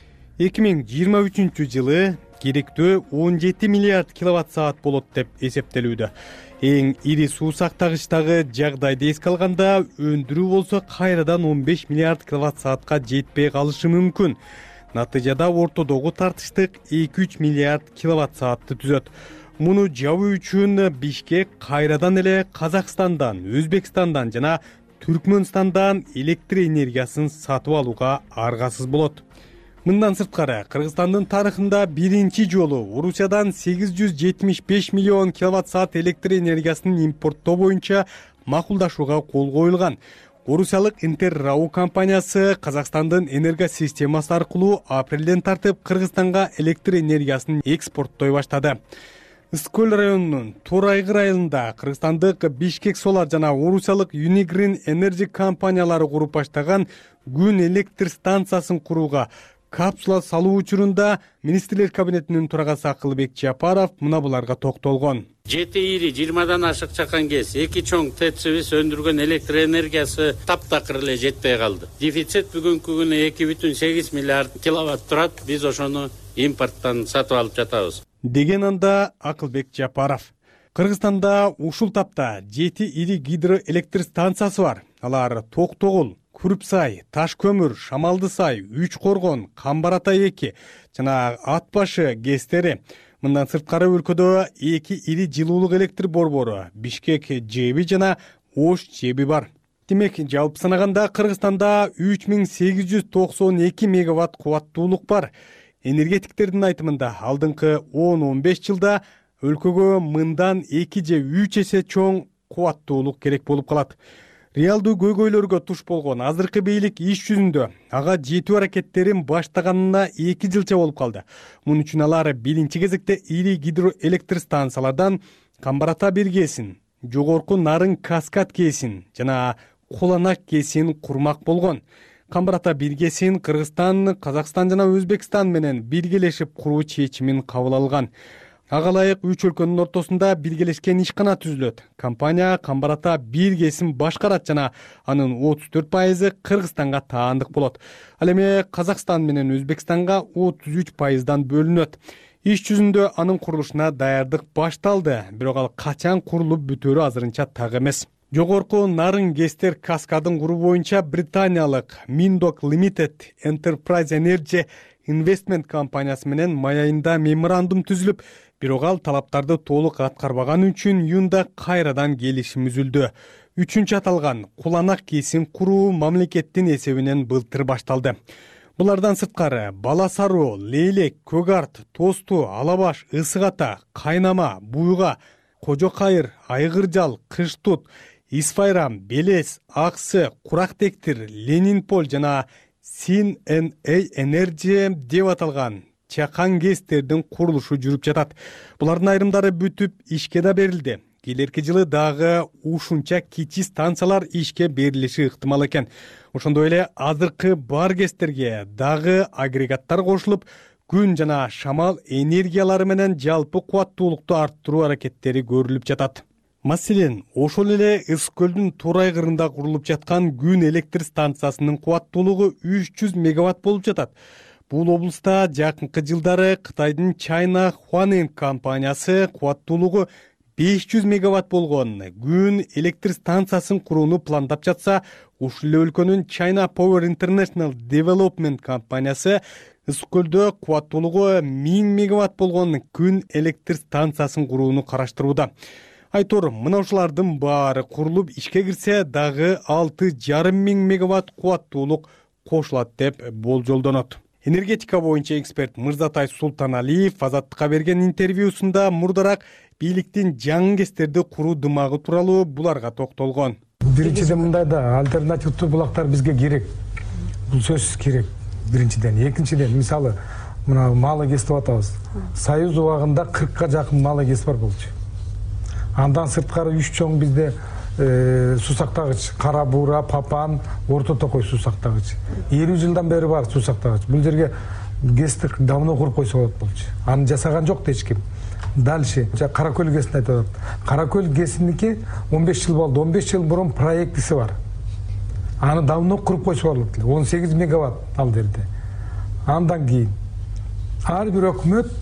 эки миң жыйырма үчүнчү жылы керектөө он жети миллиард киловатт саат болот деп эсептелүүдө. Эң ири суу сактагычтагы жагдайды эске алганда, өндүрүү болсо кайрадан он беш миллиард киловатт саатка жетпей калышы мүмкүн. Натыйжада ортодогу тартыштык эки үч миллиард киловатт саатты түзөт. Муну жабуу үчүн Бишкек кайрадан эле Казакстандан, Өзбекстандан жана Түркмөнстандан электр энергиясын сатып алууга аргасыз болот. Мындан сырткары, Кыргызстандын тарыхында биринчи жолу Орусиядан сегиз жүз жетимиш беш миллион киловатт саат электр энергиясын импорттоо боюнча макулдашууга кол коюлган. Орусиялык Интеррау компаниясы Казакстандын энергосистемасы аркылуу апрелден тартып Кыргызстанга электр энергиясын экспорттой баштады. Ысык-Көл районунун Торайгы айылында Кыргызстандык Бишкек Солар жана Орусиялык Unigrin Energy компаниялары куруп баштаган күн электр станциясын курууга капсула салуу учурунда министрлер кабинетинин төрагасы Акылбек Жапаров мына буларга токтолгон. Жети ири жыйырмадан ашык чакан кез эки чоң ТЭЦибиз өндүргөн электр энергиясы таптакыр эле жетпей калды. Дефицит бүгүнкү күнү эки бүтүн сегиз миллиард киловатт турат. Биз ошону импорттон сатып алып жатабыз. Деген анда Акылбек Жапаров. Кыргызстанда ушул тапта жети ири гидроэлектр станциясы бар. Алар Токтогул, Күрүпсай, Таш көмүр, Шамалдысай, Үч Коргон, Камбар-Ата эки жана Ат башы гэстери. Мындан сырткары өлкөдө эки ири жылуулук электр борбору, Бишкек ЖЭБи жана Ош ЖЭБи бар. Демек, жалпы санаганда Кыргызстанда үч миң сегиз жүз токсон эки мегаватт кубаттуулук бар. Энергетиктердин айтымында алдыңкы он он беш жылда өлкөгө мындан эки же үч эсе чоң кубаттуулук керек болуп калат. Реалдуу көйгөйлөргө туш болгон азыркы бийлик иш жүзүндө ага жетүү аракеттерин баштаганына эки жылча болуп калды. Мунун үчүн алар биринчи кезекте ири гидроэлектр станциялардан Камбар-Ата бир кесин, жогорку Нарын Каскад кесин жана Куланак кесин курмак болгон. Камбар-Ата бир кесин Кыргызстан, Казакстан жана Өзбекстан менен биргелешип куруу чечимин кабыл алган. Ага ылайык үч өлкөнүн ортосунда биргелешкен ишкана түзүлөт. Компания Камбар-Ата бир кесим башкарат жана анын отуз төрт пайызы Кыргызстанга таандык болот. Ал эми Казакстан менен Өзбекстанга отуз үч пайыздан бөлүнөт. Иш жүзүндө анын курулушуна даярдык башталды, бирок ал качан курулуп бүтөөрү азырынча так эмес. Жогорку Нарын Гестер Каскадын куруу боюнча британиялык Mindoc Limited Enterprise Energy Investment компаниясы менен май айында меморандум түзүлүп, бирок ал талаптарды толук аткарбаганы үчүн июнда кайрадан келишим үзүлдү. үчүнчү аталган куланак кесин куруу мамлекеттин эсебинен былтыр башталды. Булардан сырткары бала саруу, лейлек, көк арт, тосту, алабаш, ысык ата, кайнама, буйга, кожо кайыр, айгыр жал, кыш тут, исфайрам, белес, аксы, курактектир, ленинпол жана Син эн эй Energy деп аталган чакан гэстердин курулушу жүрүп жатат. Булардын айрымдары бүтүп, ишке да берилди. Келерки жылы дагы ушунча кичи станциялар ишке берилиши ыктымал экен. Ошондой эле азыркы бар гэстерге дагы агрегаттар кошулуп, күн жана шамал энергиялары менен жалпы кубаттуулукту арттыруу аракеттери көрүлүп жатат. Маселен, ошол эле Ысык көлдүн Турай кырында курулуп жаткан күн электр станциясынын кубаттуулугу үч жүз мегаватт болуп жатат. Бул облуста жакынкы жылдары Кытайдын China Huaneng компаниясы кубаттуулугу беш жүз мегаватт болгон күн электр станциясын курууну пландап жатса, ушул эле өлкөнүн China Power International Development компаниясы Ысык көлдө кубаттуулугу миң мегаватт болгон күн электр станциясын курууну караштырууда. Айтор, мына ушулардын баары курулуп ишке кирсе, дагы алты жарым миң мегаватт кубаттуулук кошулат деп болжолдонот. Энергетика боюнча эксперт Мырзатай Султаналиев Азаттыкка берген интервьюсунда мурдараак бийликтин жаңы гэстерди куруу дымагы тууралуу буларга токтолгон. Биринчиден мындай да альтернативдүү булактар бизге керек. Бул сөзсүз керек. Биринчиден, экинчиден мисалы мына малы кесип атабыз. Союз убагында кыркка жакын малы кесип бар болчу. Андан сырткары үч чоң бизде суу сактагыч, Кара Буура, Папан, Орто Токой суу сактагыч. элүү жылдан бери бар суу сактагыч. Бул жерге гэсти давно куруп койсо болот болчу. Аны жасаган жок эч ким. Дальше Кара Көл гэсин айтып атат. Кара Көл гэсиники он беш жыл болду. он беш жыл мурун проектиси бар. Аны давно куруп койсо болот эле. он сегиз мегаватт ал жерде. Андан кийин ар бир өкмөт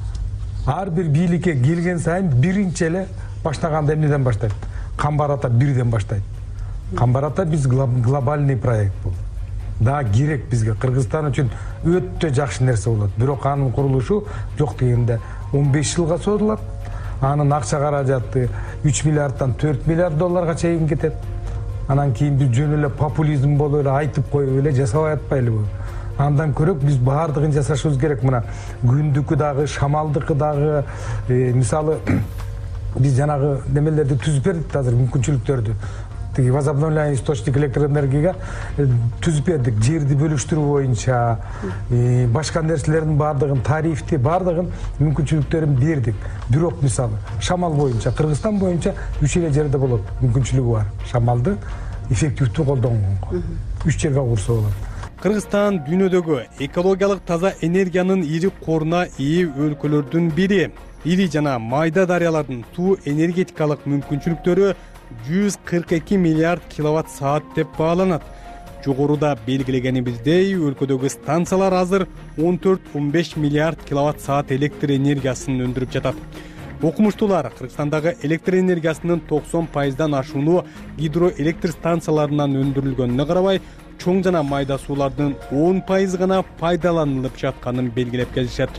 ар бир бийликке келген сайын биринчи эле баштаганда эмнеден баштайт? Камбар ата бирден баштайт. Камбар ата биз глобальный проект бул. Да керек бизге Кыргызстан үчүн өтө жакшы нерсе болот. Бирок анын курулушу жок дегенде он беш жылга созулат. Анын акча каражаты үч миллиарддан төрт миллиард долларга чейин кетет. Анан кийин биз жөн эле популизм болуп эле айтып коюп эле жасабай атпайлыбы? Андан көрөк биз баардыгын жасашыбыз керек. Мына күндүкү дагы, шамалдыкы дагы, мисалы биз жанагы немелерди түзүп бердик азыр мүмкүнчүлүктөрдү. Тиги возобновляемый источник электроэнергияга түзүп бердик. Жерди бөлүштүрүү боюнча, башка нерселердин баардыгын, тарифти баардыгын мүмкүнчүлүктөрүн бердик. Бирок мисалы шамал боюнча, Кыргызстан боюнча үч эле жерде болот мүмкүнчүлүгү бар. Шамалды эффективдүү колдонгонго үч жерге курса болот. Кыргызстан дүйнөдөгү экологиялык таза энергиянын ири коруна ээ өлкөлөрдүн бири. Ири жана майда дарыялардын суу энергетикалык мүмкүнчүлүктөрү жүз кырк эки миллиард киловатт саат деп бааланат. Жогоруда белгилегенибиздей, өлкөдөгү станциялар азыр он төрт он беш миллиард киловатт саат электр энергиясын өндүрүп жатат. Окумуштуулар Кыргызстандагы электр энергиясынын токсон пайыздан ашууну гидроэлектр станцияларынан өндүрүлгөнүнө карабай, чоң жана майда суулардын он пайызы гана пайдаланылып жатканын белгилеп келишет.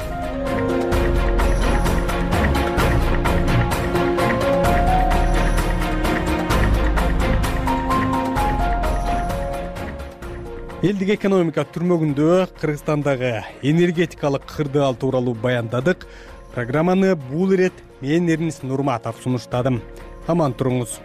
Элдик экономика түрмөгүндө Кыргызстандагы энергетикалык кырдаал тууралуу баяндадык. Программаны бул ирет мен Эрнис Нурматов сунуштадым. Аман туруңуз.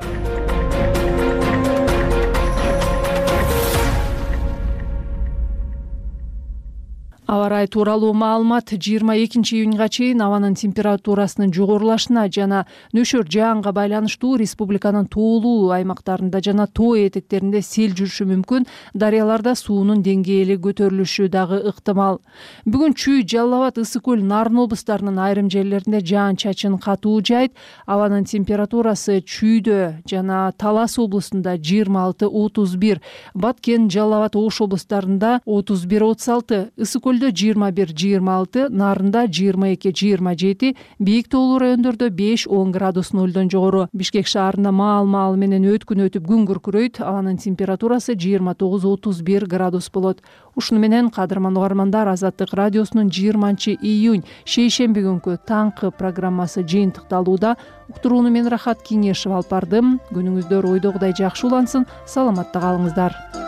Аба ырайы тууралуу маалымат жыйырма экинчи июнга чейин абанын температурасынын жогорулашына жана нөшөр жаанга байланыштуу республиканын тоолуу аймактарында жана тоо этектеринде сел жүрүшү мүмкүн. Дарыяларда суунун деңгээли көтөрүлүшү дагы ыктымал. Бүгүн Чүй, Жалал Абад, Ысык көл, Нарын облустарынын айрым жерлеринде жаан чачын катуу жайт. Абанын температурасы Чүйдө жана Талас облустунда жыйырма алты отуз бир, Баткен, Жалал Абад, Ош облустарында отуз бир отуз алты, Ысык көл көлдө жыйырма бир жыйырма алты, Нарында жыйырма эки жыйырма жети, бийик тоолуу райондордо беш он градус нөлдөн жогору. Бишкек шаарында маал-маал менен өткүн өтүп күн күркүрөйт, абанын температурасы жыйырма тогуз отуз бир градус болот. Ушуну менен кадырман угармандар, Азаттык радиосунун жыйырманчы июнь шейшемби күнкү таңкы программасы жыйынтыкталууда. Уктурууну мен Рахат Кеңешева алып бардым. Күнүңүздөр ойдогудай жакшы улансын, саламатта калыңыздар.